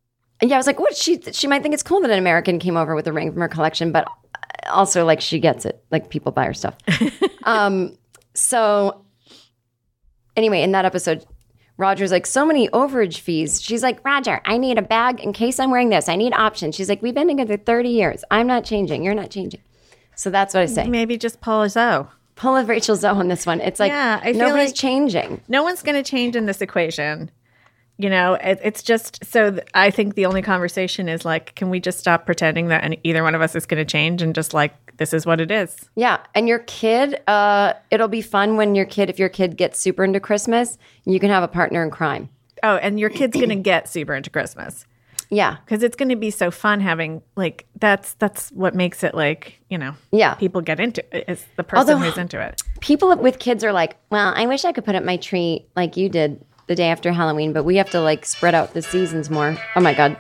yeah, I was like, what? She she might think it's cool that an American came over with a ring from her collection, but also like she gets it. Like people buy her stuff. um, so anyway, in that episode, Roger's like, so many overage fees. She's like, Roger, I need a bag in case I'm wearing this. I need options. She's like, we've been together thirty years. I'm not changing. You're not changing. So that's what I say. Maybe just pull a Zoe. Pull a Rachel Zoe on this one. It's like Yeah, I feel nobody's like- changing. No one's going to change in this equation. You know, it, it's just so th- I think the only conversation is like, can we just stop pretending that any, either one of us is going to change and just like, this is what it is. Yeah. And your kid, uh, it'll be fun when your kid, if your kid gets super into Christmas, you can have a partner in crime. Oh, and your kid's going to get super into Christmas Yeah. because it's going to be so fun having like, that's, that's what makes it like, you know, Yeah. people get into it. It's the person Although- who's into it. People with kids are like, well, I wish I could put up my tree like you did the day after Halloween, but we have to like spread out the seasons more. Oh my God.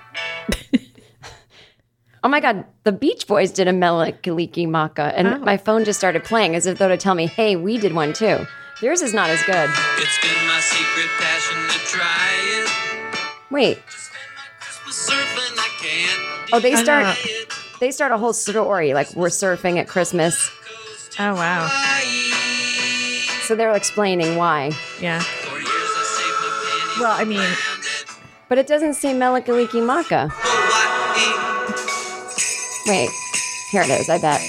Oh my God. The Beach Boys did a Mele Kalikimaka Maka, and Oh. my phone just started playing as if though to tell me, hey, we did one too. Theirs is not as good. It's been my secret passion to try it. Wait. Spend my Christmas surfing, I can't. Oh, they I start know. they start a whole story like we're surfing at Christmas. Oh, wow. So they're explaining why. Yeah. For years I saved my pennies. Well, I mean, around it. But it doesn't say Mele Kalikimaka Maka. Hawaii. Wait. Here it is, I bet.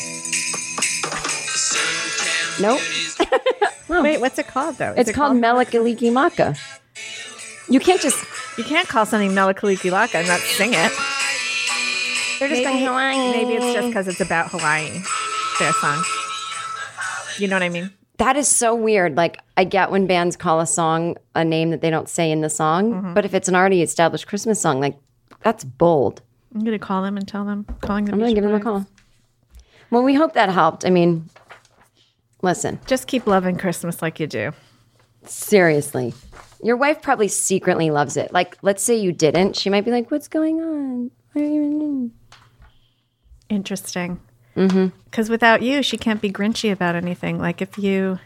Certain Nope. beauties. wait, what's it called though? Is It's it called Mele Kalikimaka Maka. You can't just You can't call something Mele Kalikimaka and not sing it. they're just going Hawaii. Maybe it's just because it's about Hawaii, their song. You know what I mean? That is so weird. Like, I get when bands call a song a name that they don't say in the song, Mm-hmm. but if it's an already established Christmas song, like, that's bold. I'm going to call them and tell them. Calling them. I'm going to give them a call. Well, we hope that helped. I mean, listen, Just keep loving Christmas like you do. seriously. Your wife probably secretly loves it. Like, let's say you didn't. She might be like, what's going on? Why are you in-" Interesting. Mm-hmm. Because without you, she can't be grinchy about anything. Like if you,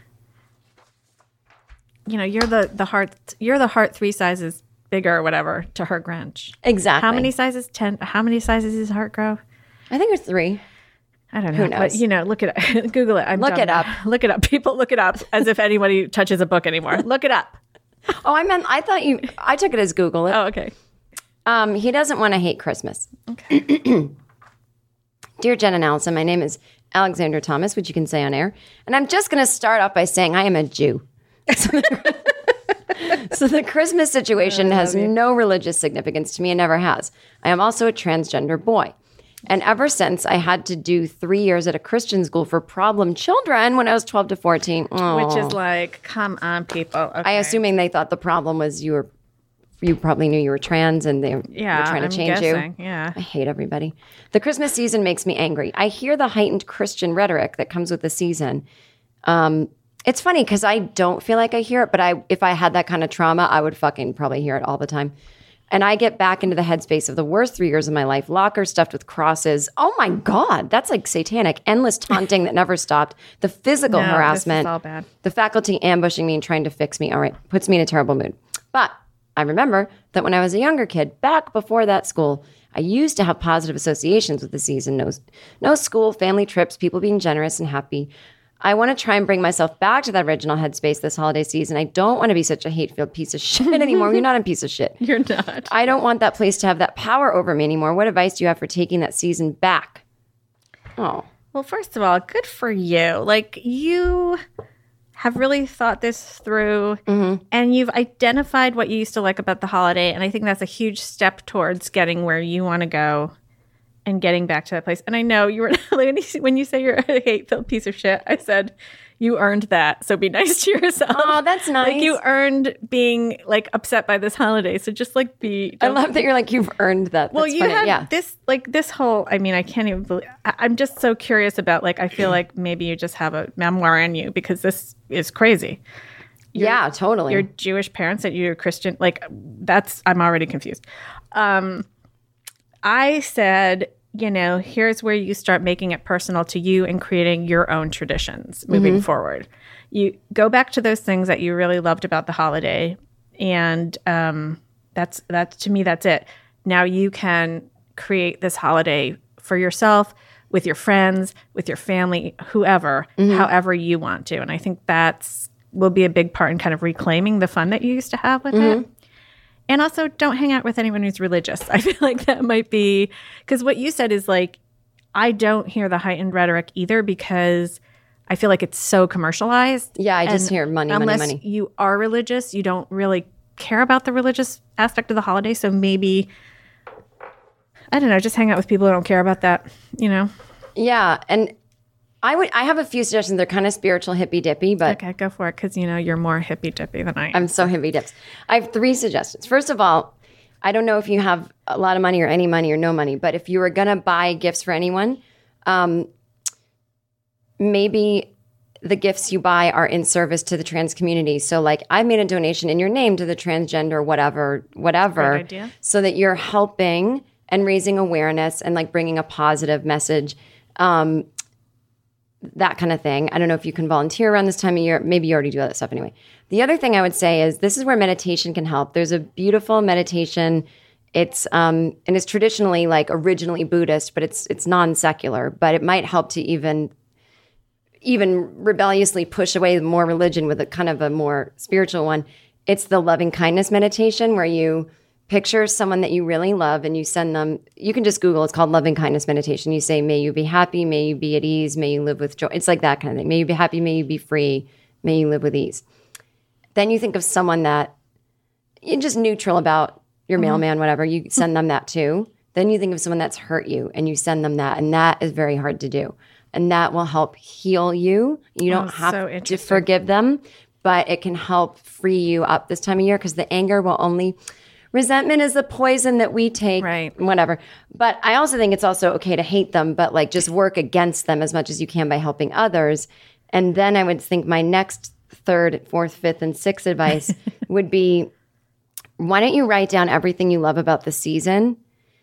you know, you're the the heart. You're the heart three sizes bigger or whatever to her Grinch. Exactly. How many sizes? Ten. How many sizes does heart grow? I think it's three. I don't know. Who knows? But, you know, look it up. Google it. I'm Look dumb it now. up. Look it up. People look it up as if anybody touches a book anymore. Look it up. Oh, I meant, I thought you, I took it as Google it. Oh, okay. Um, he doesn't want to hate Christmas. Dear Jen and Allison, my name is Alexander Thomas, which you can say on air. And I'm just going to start off by saying I am a Jew. So the, so the Christmas situation has no religious significance to me and never has. I am also a transgender boy. And ever since I had to do three years at a Christian school for problem children when I was twelve to fourteen. Which Aw. is like, come on, people. Okay. I assuming they thought the problem was you were, you probably knew you were trans and they Yeah, were trying to I'm change guessing. you. Yeah. I hate everybody. The Christmas season makes me angry. I hear the heightened Christian rhetoric that comes with the season. Um, it's funny because I don't feel like I hear it, but I, if I had that kind of trauma, I would fucking probably hear it all the time. And I get back into the headspace of the worst three years of my life. Lockers stuffed with crosses. Oh my God, that's like satanic. Endless taunting that never stopped. The physical No, this is harassment. all bad. The faculty ambushing me and trying to fix me. All right, puts me in a terrible mood. But I remember that when I was a younger kid, back before that school, I used to have positive associations with the season. No, no school, family trips, people being generous and happy. I want to try and bring myself back to that original headspace this holiday season. I don't want to be such a hate-filled piece of shit anymore. You're not a piece of shit. You're not. I don't want that place to have that power over me anymore. What advice do you have for taking that season back? Oh, Well, first of all, good for you. Like you have really thought this through and you've identified what you used to like about the holiday. And I think that's a huge step towards getting where you want to go and getting back to that place. And I know you were, when you, when you say you're a hate-filled piece of shit, I said, you earned that. So be nice to yourself. Oh, that's nice. Like you earned being like upset by this holiday. So just like be. I love that you're like, you've earned that. Well, That's you funny. have yeah. this, like this whole, I mean, I can't even believe, I, I'm just so curious about, like, I feel like maybe you just have a memoir in you because this is crazy. Yeah, totally. Your Jewish parents that you're Christian, like that's, I'm already confused. Um, I said, you know, here's where you start making it personal to you and creating your own traditions moving forward. You go back to those things that you really loved about the holiday. And um, that's, that's, to me, that's it. now you can create this holiday for yourself, with your friends, with your family, whoever, mm-hmm. however you want to. And I think that's will be a big part in kind of reclaiming the fun that you used to have with mm-hmm. it. And also, don't hang out with anyone who's religious. I feel like that might be – because what you said is like, I don't hear the heightened rhetoric either because I feel like it's so commercialized. Yeah, I just and hear money, money, unless money. Unless you are religious, you don't really care about the religious aspect of the holiday. So maybe – I don't know, just hang out with people who don't care about that, you know? Yeah, and I would. I have a few suggestions. They're kind of spiritual hippy dippy, but okay, go for it because you know you're more hippy dippy than I am. I'm so hippy dips. I have three suggestions. First of all, I don't know if you have a lot of money or any money or no money, but if you were gonna buy gifts for anyone, um, maybe the gifts you buy are in service to the trans community. So, like, I made a donation in your name to the transgender whatever, whatever, Great idea. So that you're helping and raising awareness and like bringing a positive message. Um, that kind of thing. I don't know if you can volunteer around this time of year. Maybe you already do all that stuff anyway. The other thing I would say is this is where meditation can help. There's a beautiful meditation. It's um, and it's traditionally like originally Buddhist, but it's it's non-secular. But it might help to even even rebelliously push away more religion with a kind of a more spiritual one. It's the loving kindness meditation where you picture someone that you really love and you send them, you can just Google, it's called loving kindness meditation. You say, may you be happy, may you be at ease, may you live with joy. It's like that kind of thing. May you be happy, may you be free, may you live with ease. Then you think of someone that you're just neutral about, your mm-hmm. mailman, whatever, you send them that too. Then you think of someone that's hurt you and you send them that. And that is very hard to do. And that will help heal you. You don't oh, have so to forgive them, but it can help free you up this time of year because the anger will only... Resentment is the poison that we take, right? Whatever. But I also think it's also okay to hate them, but like just work against them as much as you can by helping others. And then I would think my next third, fourth, fifth, and sixth advice would be, why don't you write down everything you love about the season?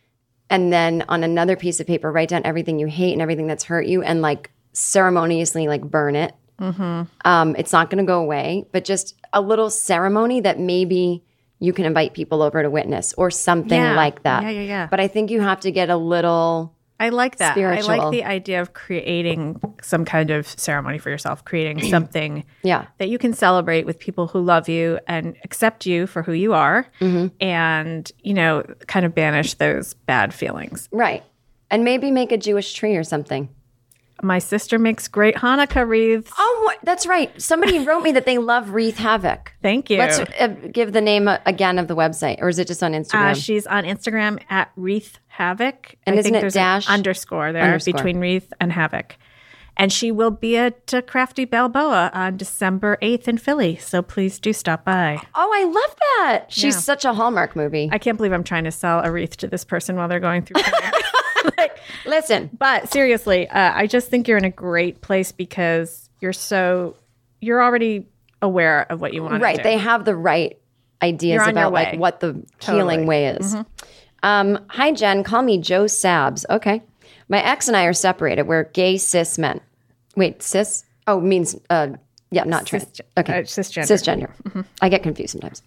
And then on another piece of paper, write down everything you hate and everything that's hurt you and like ceremoniously like burn it. Mm-hmm. Um, it's not going to go away, but just a little ceremony that maybe you can invite people over to witness or something yeah. like that. Yeah, yeah, yeah. But I think you have to get a little I like that. spiritual. I like the idea of creating some kind of ceremony for yourself, creating something yeah. that you can celebrate with people who love you and accept you for who you are mm-hmm. and, you know, kind of banish those bad feelings. Right. And maybe make a Jewish tree or something. My sister makes great Hanukkah wreaths. Oh, what? That's right. Somebody wrote me that they love Wreath Havoc. Thank you. Let's uh, give the name uh, again of the website, or is it just on Instagram? Uh, she's on Instagram at Wreath Havoc. And I isn't think it there's dash? An underscore there Underscore. between Wreath and Havoc. And she will be at uh, Crafty Balboa on December eighth in Philly. So please do stop by. Oh, I love that. She's Yeah. such a Hallmark movie. I can't believe I'm trying to sell a wreath to this person while they're going through like, Listen. But seriously, uh, I just think you're in a great place because you're so, you're already aware of what you want Right. to do. They have the right ideas You're on your about like way. what the Totally. healing way is. Um, hi, Jen. Call me Joe Sabs. Okay. My ex and I are separated. We're gay cis men. Wait, cis? Oh, means, uh, yeah, not trans. Cis- Okay. uh, cisgender. Cisgender. I get confused sometimes.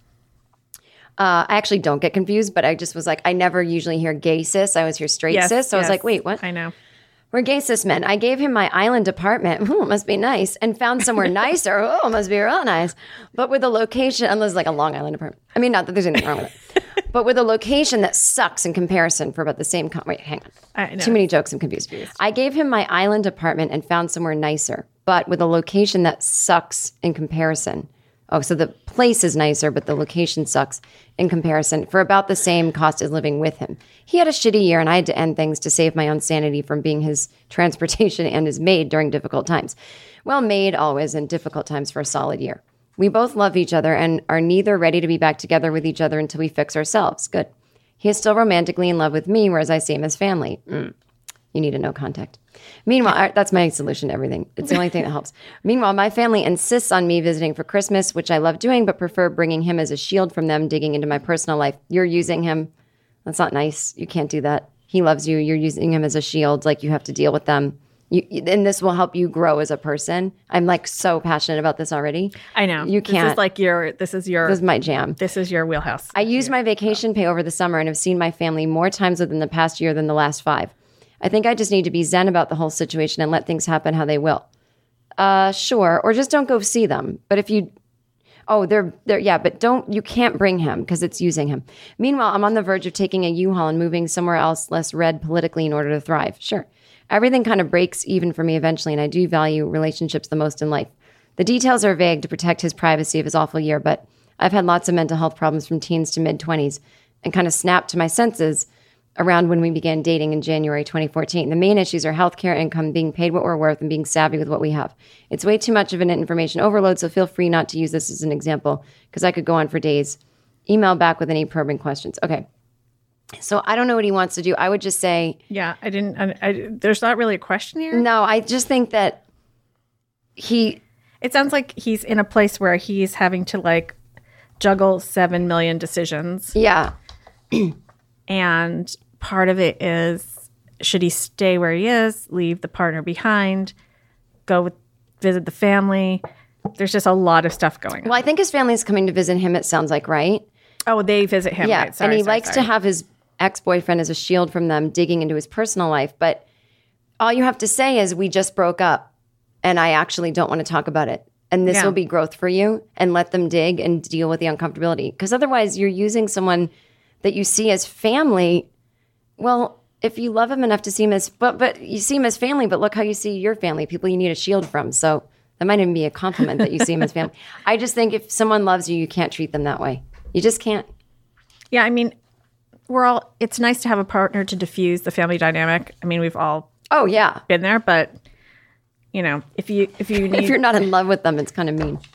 Uh, I actually don't get confused, but I just was like, I never usually hear gay cis. I always hear straight Yes, cis. So I was yes. like, wait, what? I know. We're gay cis men. I gave him my island apartment. Ooh, it must be nice. And found somewhere nicer. Oh, it must be real nice. But with a location, unless like a Long Island apartment. I mean, not that there's anything wrong with it. But with a location that sucks in comparison for about the same. Com- Wait, hang on. I know. Too many jokes. I'm confused. I gave him my island apartment and found somewhere nicer, but with a location that sucks in comparison. Oh, so the place is nicer, but the location sucks in comparison for about the same cost as living with him. He had a shitty year, and I had to end things to save my own sanity from being his transportation and his maid during difficult times. Well, maid always in difficult times for a solid year. We both love each other and are neither ready to be back together with each other until we fix ourselves. Good. He is still romantically in love with me, whereas I see him as family. Mm. You need a no contact. Meanwhile, I, that's my solution to everything. It's the only thing that helps. Meanwhile, my family insists on me visiting for Christmas, which I love doing, but prefer bringing him as a shield from them digging into my personal life. You're using him. That's not nice. You can't do that. He loves you. You're using him as a shield. Like you have to deal with them. You, and this will help you grow as a person. I'm like so passionate about this already. I know. You can't. This is like your, this is your, This is my jam. this is your wheelhouse. I used my vacation pay over the summer and have seen my family more times within the past year than the last five. I think I just need to be zen about the whole situation and let things happen how they will. Uh, sure. Or just don't go see them. But if you, oh, they're, they're, yeah, but don't, you can't bring him because it's using him. Meanwhile, I'm on the verge of taking a U-Haul and moving somewhere else less red politically in order to thrive. Sure. Everything kind of breaks even for me eventually, and I do value relationships the most in life. The details are vague to protect his privacy of his awful year, but I've had lots of mental health problems from teens to mid-twenties and kind of snapped to my senses around when we began dating in January twenty fourteen. The main issues are healthcare, income, being paid what we're worth, and being savvy with what we have. It's way too much of an information overload, so feel free not to use this as an example because I could go on for days. Email back with any probing questions. Okay. So I don't know what he wants to do. I would just say, yeah, I didn't, I, I, there's not really a question here. no, I just think that he, It sounds like he's in a place where he's having to like juggle seven million decisions. yeah, And part of it is, should he stay where he is, leave the partner behind, go with, visit the family? There's just a lot of stuff going on. well, I think his family's coming to visit him, it sounds like, right? Oh, they visit him. Yeah, Right? Sorry, and he sorry, likes sorry. to have his ex-boyfriend as a shield from them digging into his personal life. But all you have to say is, we just broke up and I actually don't want to talk about it. And this Yeah. will be growth for you, and let them dig and deal with the uncomfortability. Because otherwise you're using someone that you see as family. Well, if you love him enough to see him as, but, but you see him as family, but look how you see your family, people you need a shield from. So that might even be a compliment that you see him as family. I just think if someone loves you, you can't treat them that way. You just can't. Yeah, I mean, we're all, it's nice to have a partner to diffuse the family dynamic. I mean, we've all Oh, yeah. been there, but you know, if you if you need If you're not in love with them, it's kind of mean.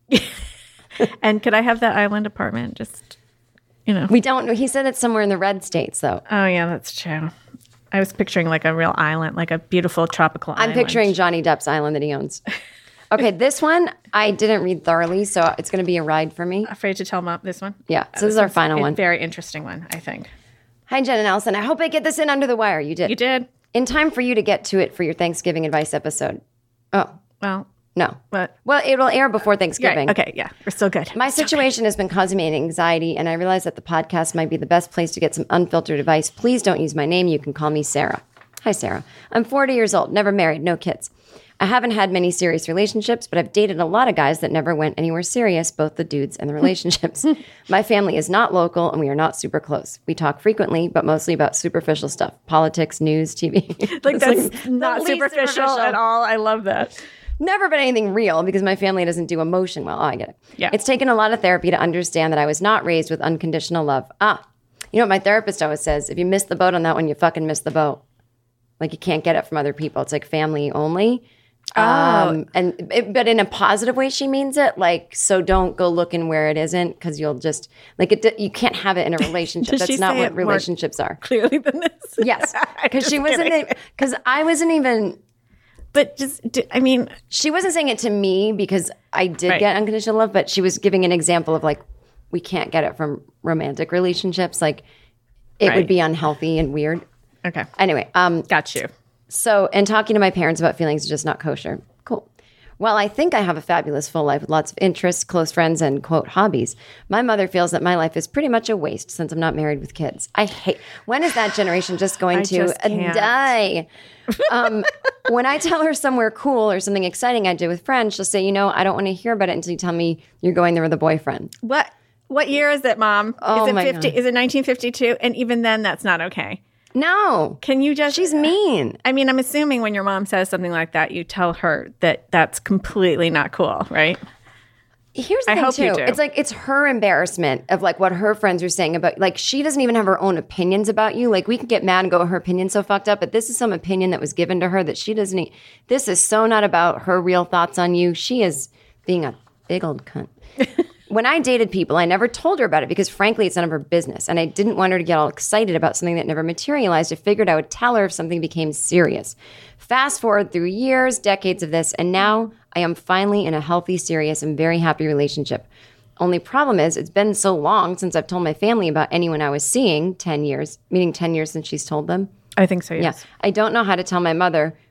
and could I have that island apartment? Just you know. We don't know. He said it's somewhere in the red states, though. Oh yeah, that's true. I was picturing like a real island, like a beautiful tropical I'm island. picturing Johnny Depp's island that he owns. Okay, this one I didn't read thoroughly, so it's going to be a ride for me. Afraid to tell mom this one. Yeah, so this is our one's final a one. Very interesting one, I think. Hi, Jen and Allison. I hope I get this in under the wire. You did. You did. In time for you to get to it for your Thanksgiving advice episode. Oh, Well, no. but Well, it'll air before yeah, Thanksgiving. okay, yeah, we're still good. My situation has been causing me anxiety, and I realize that the podcast might be the best place to get some unfiltered advice. Please don't use my name. You can call me Sarah. Hi, Sarah. I'm forty years old, never married, no kids. I haven't had many serious relationships, but I've dated a lot of guys that never went anywhere serious, both the dudes and the relationships. My family is not local, and we are not super close. We talk frequently, but mostly about superficial stuff. Politics, news, T V. Like It's that's the not least superficial, at all. I love that. Never been anything real because my family doesn't do emotion well. Oh, I get it. Yeah. It's taken a lot of therapy to understand that I was not raised with unconditional love. Ah, you know what my therapist always says? If you miss the boat on that one, you fucking miss the boat. Like you can't get it from other people. It's like family only. Oh. Um, and it, but in a positive way, she means it. Like, so don't go looking where it isn't because you'll just like it. You can't have it in a relationship. Does That's she not say what it more relationships are. Clearly than this. Yes, because she Just wasn't. kidding. Because I wasn't even. But just, d- I mean, She wasn't saying it to me because I did Right. get unconditional love, but she was giving an example of like, we can't get it from romantic relationships. Like, it Right. would be unhealthy and weird. okay, Anyway, um, got you. so, and talking to my parents about feelings is just not kosher. Cool. Well, I think I have a fabulous full life with lots of interests, close friends, and quote, hobbies. My mother feels that my life is pretty much a waste since I'm not married with kids. I hate, when is that generation just going I to just can't. die? Um, when I tell her somewhere cool or something exciting I did with friends, she'll say, you know, I don't want to hear about it until you tell me you're going there with a boyfriend. What what year is it, Mom? Oh is it my fifty? God. Is it nineteen fifty-two? And even then, that's not okay. No, Can you just? she's mean. I mean, I'm assuming when your mom says something like that, you tell her that that's completely not cool, right? Here's the I thing hope too. you do. It's like it's her embarrassment of like what her friends are saying about like she doesn't even have her own opinions about you. Like we can get mad and go, her opinion's so fucked up, but this is some opinion that was given to her that she doesn't. e- This is so not about her real thoughts on you. She is being a big old cunt. When I dated people, I never told her about it because frankly, it's none of her business. And I didn't want her to get all excited about something that never materialized. I figured I would tell her if something became serious. Fast forward through years, decades of this, and now I am finally in a healthy, serious, and very happy relationship. Only problem is, it's been so long since I've told my family about anyone I was seeing, ten years, meaning ten years since she's told them. I think so. Yes. Yeah. I don't know how to tell my mother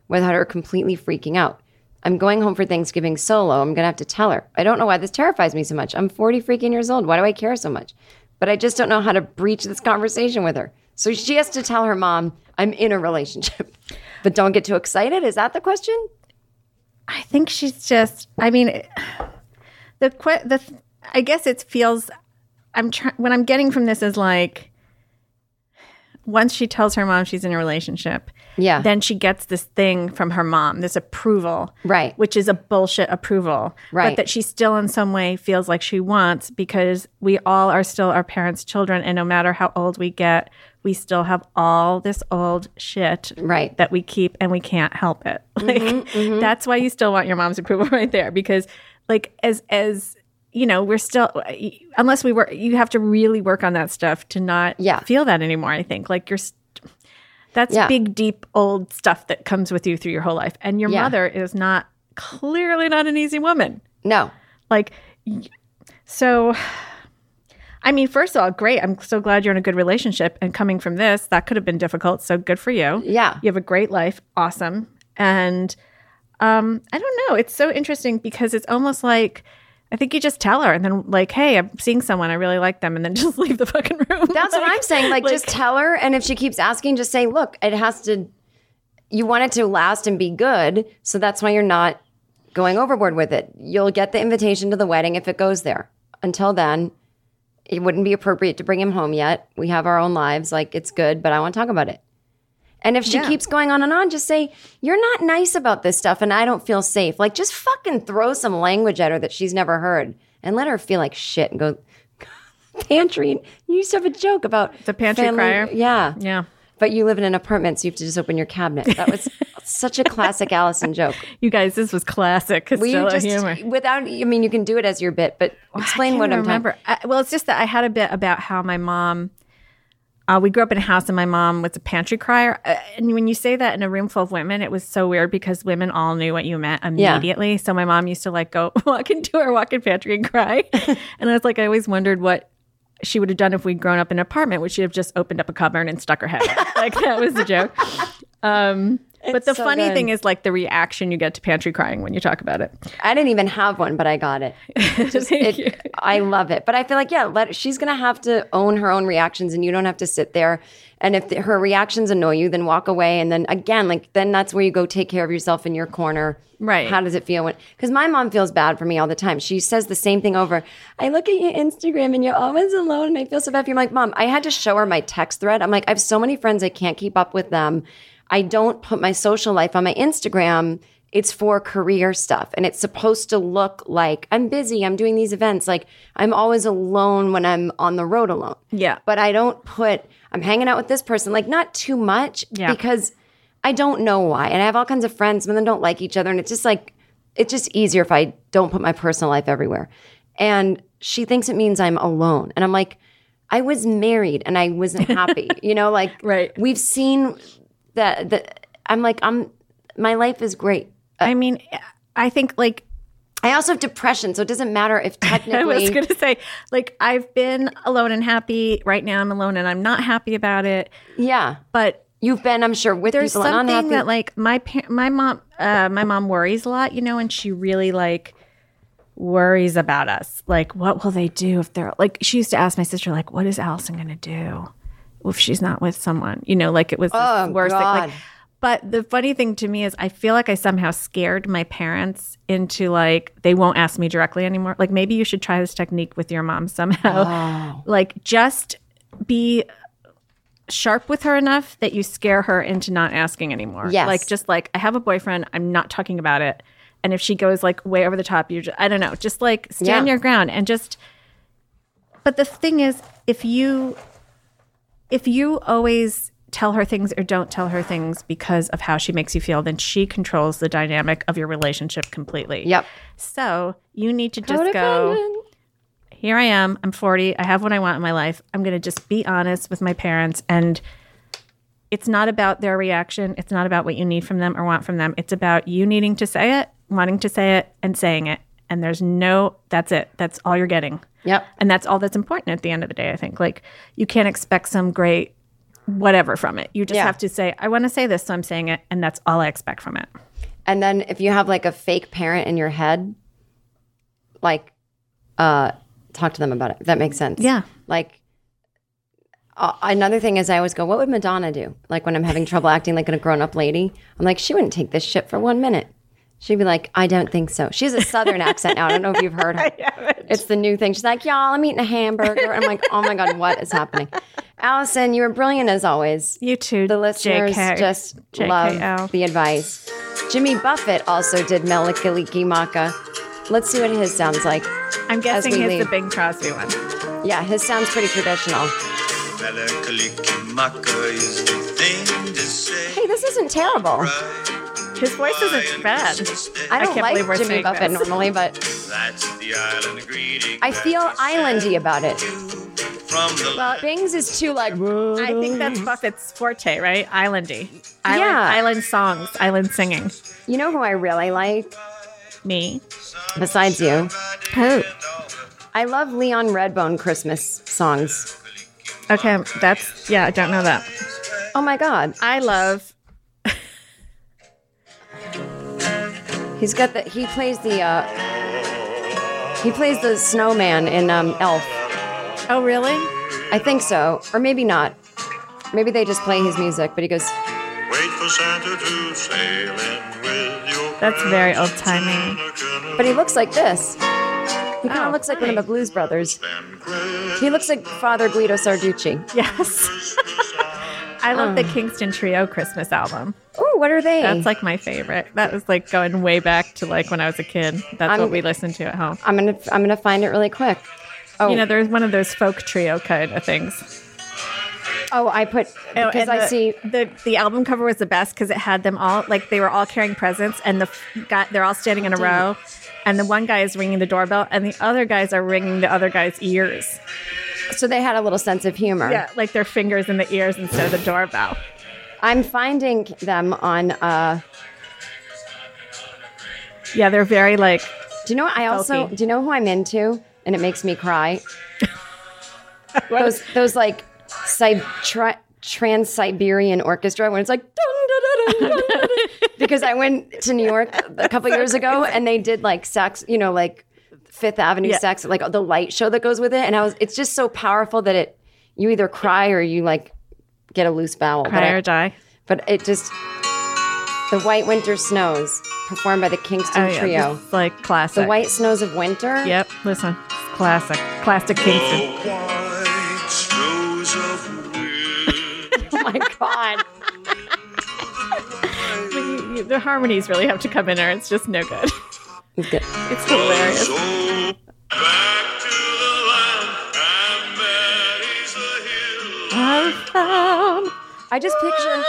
without her completely freaking out. I'm going home for Thanksgiving solo. I'm going to have to tell her. I don't know why this terrifies me so much. I'm forty freaking years old. Why do I care so much? But I just don't know how to breach this conversation with her. So she has to tell her mom, I'm in a relationship. But don't get too excited? Is that the question? I think she's just, I mean, the, que- the I guess it feels, I'm trying, what I'm getting from this is like, once she tells her mom she's in a relationship, Yeah. then she gets this thing from her mom, this approval, Right. which is a bullshit approval, Right. but that she still in some way feels like she wants, because we all are still our parents' children, and no matter how old we get, we still have all this old shit Right. that we keep, and we can't help it. Like mm-hmm. that's why you still want your mom's approval right there, because like as as you know, we're still, unless we work, you have to really work on that stuff to not Yeah. feel that anymore, I think. Like you're, st- that's Yeah. big, deep, old stuff that comes with you through your whole life. And your Yeah. mother is not, clearly not an easy woman. No. Like, y- so, I mean, first of all, great. I'm so glad you're in a good relationship. And coming from this, that could have been difficult. So good for you. Yeah. You have a great life. Awesome. And um, I don't know. It's so interesting because it's almost like, I think you just tell her and then like, hey, I'm seeing someone. I really like them. And then just leave the fucking room. That's what I'm saying. Like, just tell her. And if she keeps asking, just say, look, it has to, you want it to last and be good. So that's why you're not going overboard with it. You'll get the invitation to the wedding if it goes there. Until then, it wouldn't be appropriate to bring him home yet. We have our own lives. Like, it's good, but I want to talk about it. And if she Yeah. keeps going on and on, just say, you're not nice about this stuff and I don't feel safe. Like, just fucking throw some language at her that she's never heard and let her feel like shit and go, pantry. You used to have a joke about The pantry family- crier? Yeah. Yeah. But you live in an apartment, so you have to just open your cabinet. That was such a classic Allison joke. You guys, this was classic Will you Costello just, humor. without, I mean, you can do it as your bit, but explain I what can't I'm remember. I, well, it's just that I had a bit about how my mom, uh, we grew up in a house and my mom was a pantry crier. Uh, and when you say that in a room full of women, it was so weird because women all knew what you meant immediately. So my mom used to like go walk into her walk-in pantry and cry. And I was like, I always wondered what she would have done if we'd grown up in an apartment, which she'd have just opened up a cupboard and stuck her head out. Like that was the joke. Um, but the so funny good. thing is like the reaction you get to pantry crying when you talk about it. I didn't even have one, but I got it. Just, it I love it. But I feel like, yeah, let, she's going to have to own her own reactions and you don't have to sit there. And if the, her reactions annoy you, then walk away. And then again, like, then that's where you go take care of yourself in your corner. Right. How does it feel when, because my mom feels bad for me all the time. She says the same thing over. I look at your Instagram and you're always alone and I feel so bad for you. I'm like, Mom, I had to show her my text thread. I'm like, I have so many friends. I can't keep up with them. I don't put my social life on my Instagram. It's for career stuff. And it's supposed to look like I'm busy. I'm doing these events. Like I'm always alone when I'm on the road alone. Yeah. But I don't put, I'm hanging out with this person, like not too much Yeah. because I don't know why. And I have all kinds of friends, but then don't like each other. And it's just like, it's just easier if I don't put my personal life everywhere. And she thinks it means I'm alone. And I'm like, I was married and I wasn't happy. You know, like Right. we've seen that, that I'm like, I'm, my life is great. I mean, I think like I also have depression, so it doesn't matter if I technically. was going to say, like, I've been alone and happy. Right now, I'm alone and I'm not happy about it. Yeah, But you've been, I'm sure, with there's people and something unhappy. that, like, my pa- my mom, uh, my mom worries a lot, you know, and she really like worries about us. Like, what will they do if they're like? She used to ask my sister, like, what is Allison going to do if she's not with someone? You know, like it was Oh, the worst thing. God. Like, but the funny thing to me is I feel like I somehow scared my parents into like, they won't ask me directly anymore. Like maybe you should try this technique with your mom somehow. Oh. Like just be sharp with her enough that you scare her into not asking anymore. Yes. Like just like, I have a boyfriend, I'm not talking about it. And if she goes like way over the top, you just, I don't know, just like stand Yeah. your ground and just, but the thing is, if you, if you always tell her things or don't tell her things because of how she makes you feel, then she controls the dynamic of your relationship completely. Yep. So you need to just go, here I am, I'm forty, I have what I want in my life. I'm going to just be honest with my parents. And it's not about their reaction. It's not about what you need from them or want from them. It's about you needing to say it, wanting to say it, and saying it. And there's no, that's it. That's all you're getting. Yep. And that's all that's important at the end of the day, I think. Like, you can't expect some great whatever from it. You just Yeah. have to say, I want to say this, so I'm saying it, and that's all I expect from it. And then if you have like a fake parent in your head, like, uh, talk to them about it. If that makes sense. Yeah. Like, uh, another thing is I always go, what would Madonna do? Like when I'm having trouble acting like a grown-up lady, I'm like, she wouldn't take this shit for one minute. She'd be like, I don't think so. She has a Southern accent now. I don't know if you've heard her. It's the new thing. She's like, y'all, I'm eating a hamburger. And I'm like, oh my God, what is happening? Allison, you were brilliant as always. You too, The listeners J K. just J K L. love the advice. Jimmy Buffett also did Melikaliki Maka. Let's see what his sounds like. I'm guessing we he's leave. the Bing Crosby one. Yeah, his sounds pretty traditional. Melikaliki-maka is the thing to say. Hey, this isn't terrible. His voice isn't bad. I don't can't believe like we're Jimmy saying Buffett this. normally, but That's the island greeting. I feel islandy about it. From the Well, Bing's is too like. I think that's Buffett's forte, right? Islandy. Island, Yeah. Island songs, island singing. You know who I really like Me. besides you? Who? I love Leon Redbone Christmas songs. Okay, that's, yeah, I don't know that. Oh my God, I love, he's got the. He plays the. uh He plays the snowman in um, Elf. oh, really? I think so, or maybe not. Maybe they just play his music, but he goes. wait for Santa to sail in with your That's very old-timey. But he looks like this. He kind of Oh, looks like one of funny. the Blues Brothers. He looks like Father Guido Sarducci. Yes. I love the Kingston Trio Christmas album. Oh, what are they? That's like my favorite. That was like going way back to like when I was a kid. That's I'm- what we listened to at home. I'm gonna I'm gonna find it really quick. Oh, You know, there's one of those folk trio kind of things. oh, I put Oh, because and I the, see. the the album cover was the best because it had them all like they were all carrying presents, and the f- guy they're all standing in a row, and the one guy is ringing the doorbell, and the other guys are ringing the other guy's ears. So they had a little sense of humor. Yeah, like their fingers in the ears instead of the doorbell. I'm finding them on. Uh, Yeah, they're very like do you know what I also? Folky. Do you know who I'm into? And it makes me cry. those those like si- tri- Trans-Siberian Orchestra when it's like dun, dun, dun, dun, dun, dun. Because I went to New York a couple years ago and they did like sax, you know, like Fifth Avenue Yeah. sax, like the light show that goes with it, and I was it's just so powerful that it you either cry or you like get a loose bowel. cry but, or I, die. but it just the White Winter Snows performed by the Kingston Oh, yeah, Trio. this is like classic. The White Snows of Winter. Yep, listen, it's classic, classic Kingston. white snows of winter. Oh my God. But you, you, the harmonies really have to come in, or it's just no good. It's good. It's hilarious. So back to the land and Mary's the hill. I found I just picture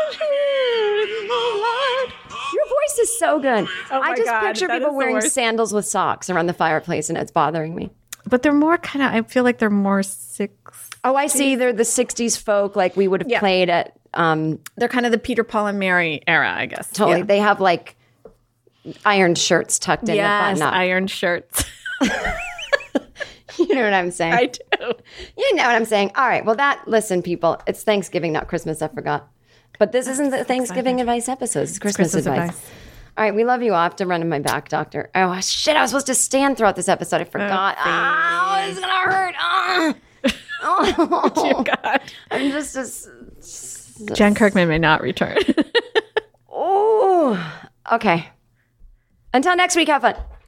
your voice is so good. Oh my I just God, picture that people is the wearing worst. sandals with socks around the fireplace, and it's bothering me. But they're more kind of. I feel like they're more six. Oh, I see. They're the sixties folk, like we would have Yeah. played at. Um, They're kind of the Peter, Paul, and Mary era, I guess. totally. Yeah. They have like iron shirts tucked in the Yes, button up. iron shirts. You know what I'm saying? I do. You know what I'm saying? All right. Well, that, listen, people, it's Thanksgiving, not Christmas. I forgot. But this isn't the Thanksgiving advice episode. It's Christmas, Christmas advice. advice. All right. We love you all. I have to run in my back, doctor. Oh, shit. I was supposed to stand throughout this episode. I forgot. Oh, it's going to hurt. Ah. Oh, Dear God. I'm just as. Jen Kirkman may not return. Oh, okay. Until next week, have fun.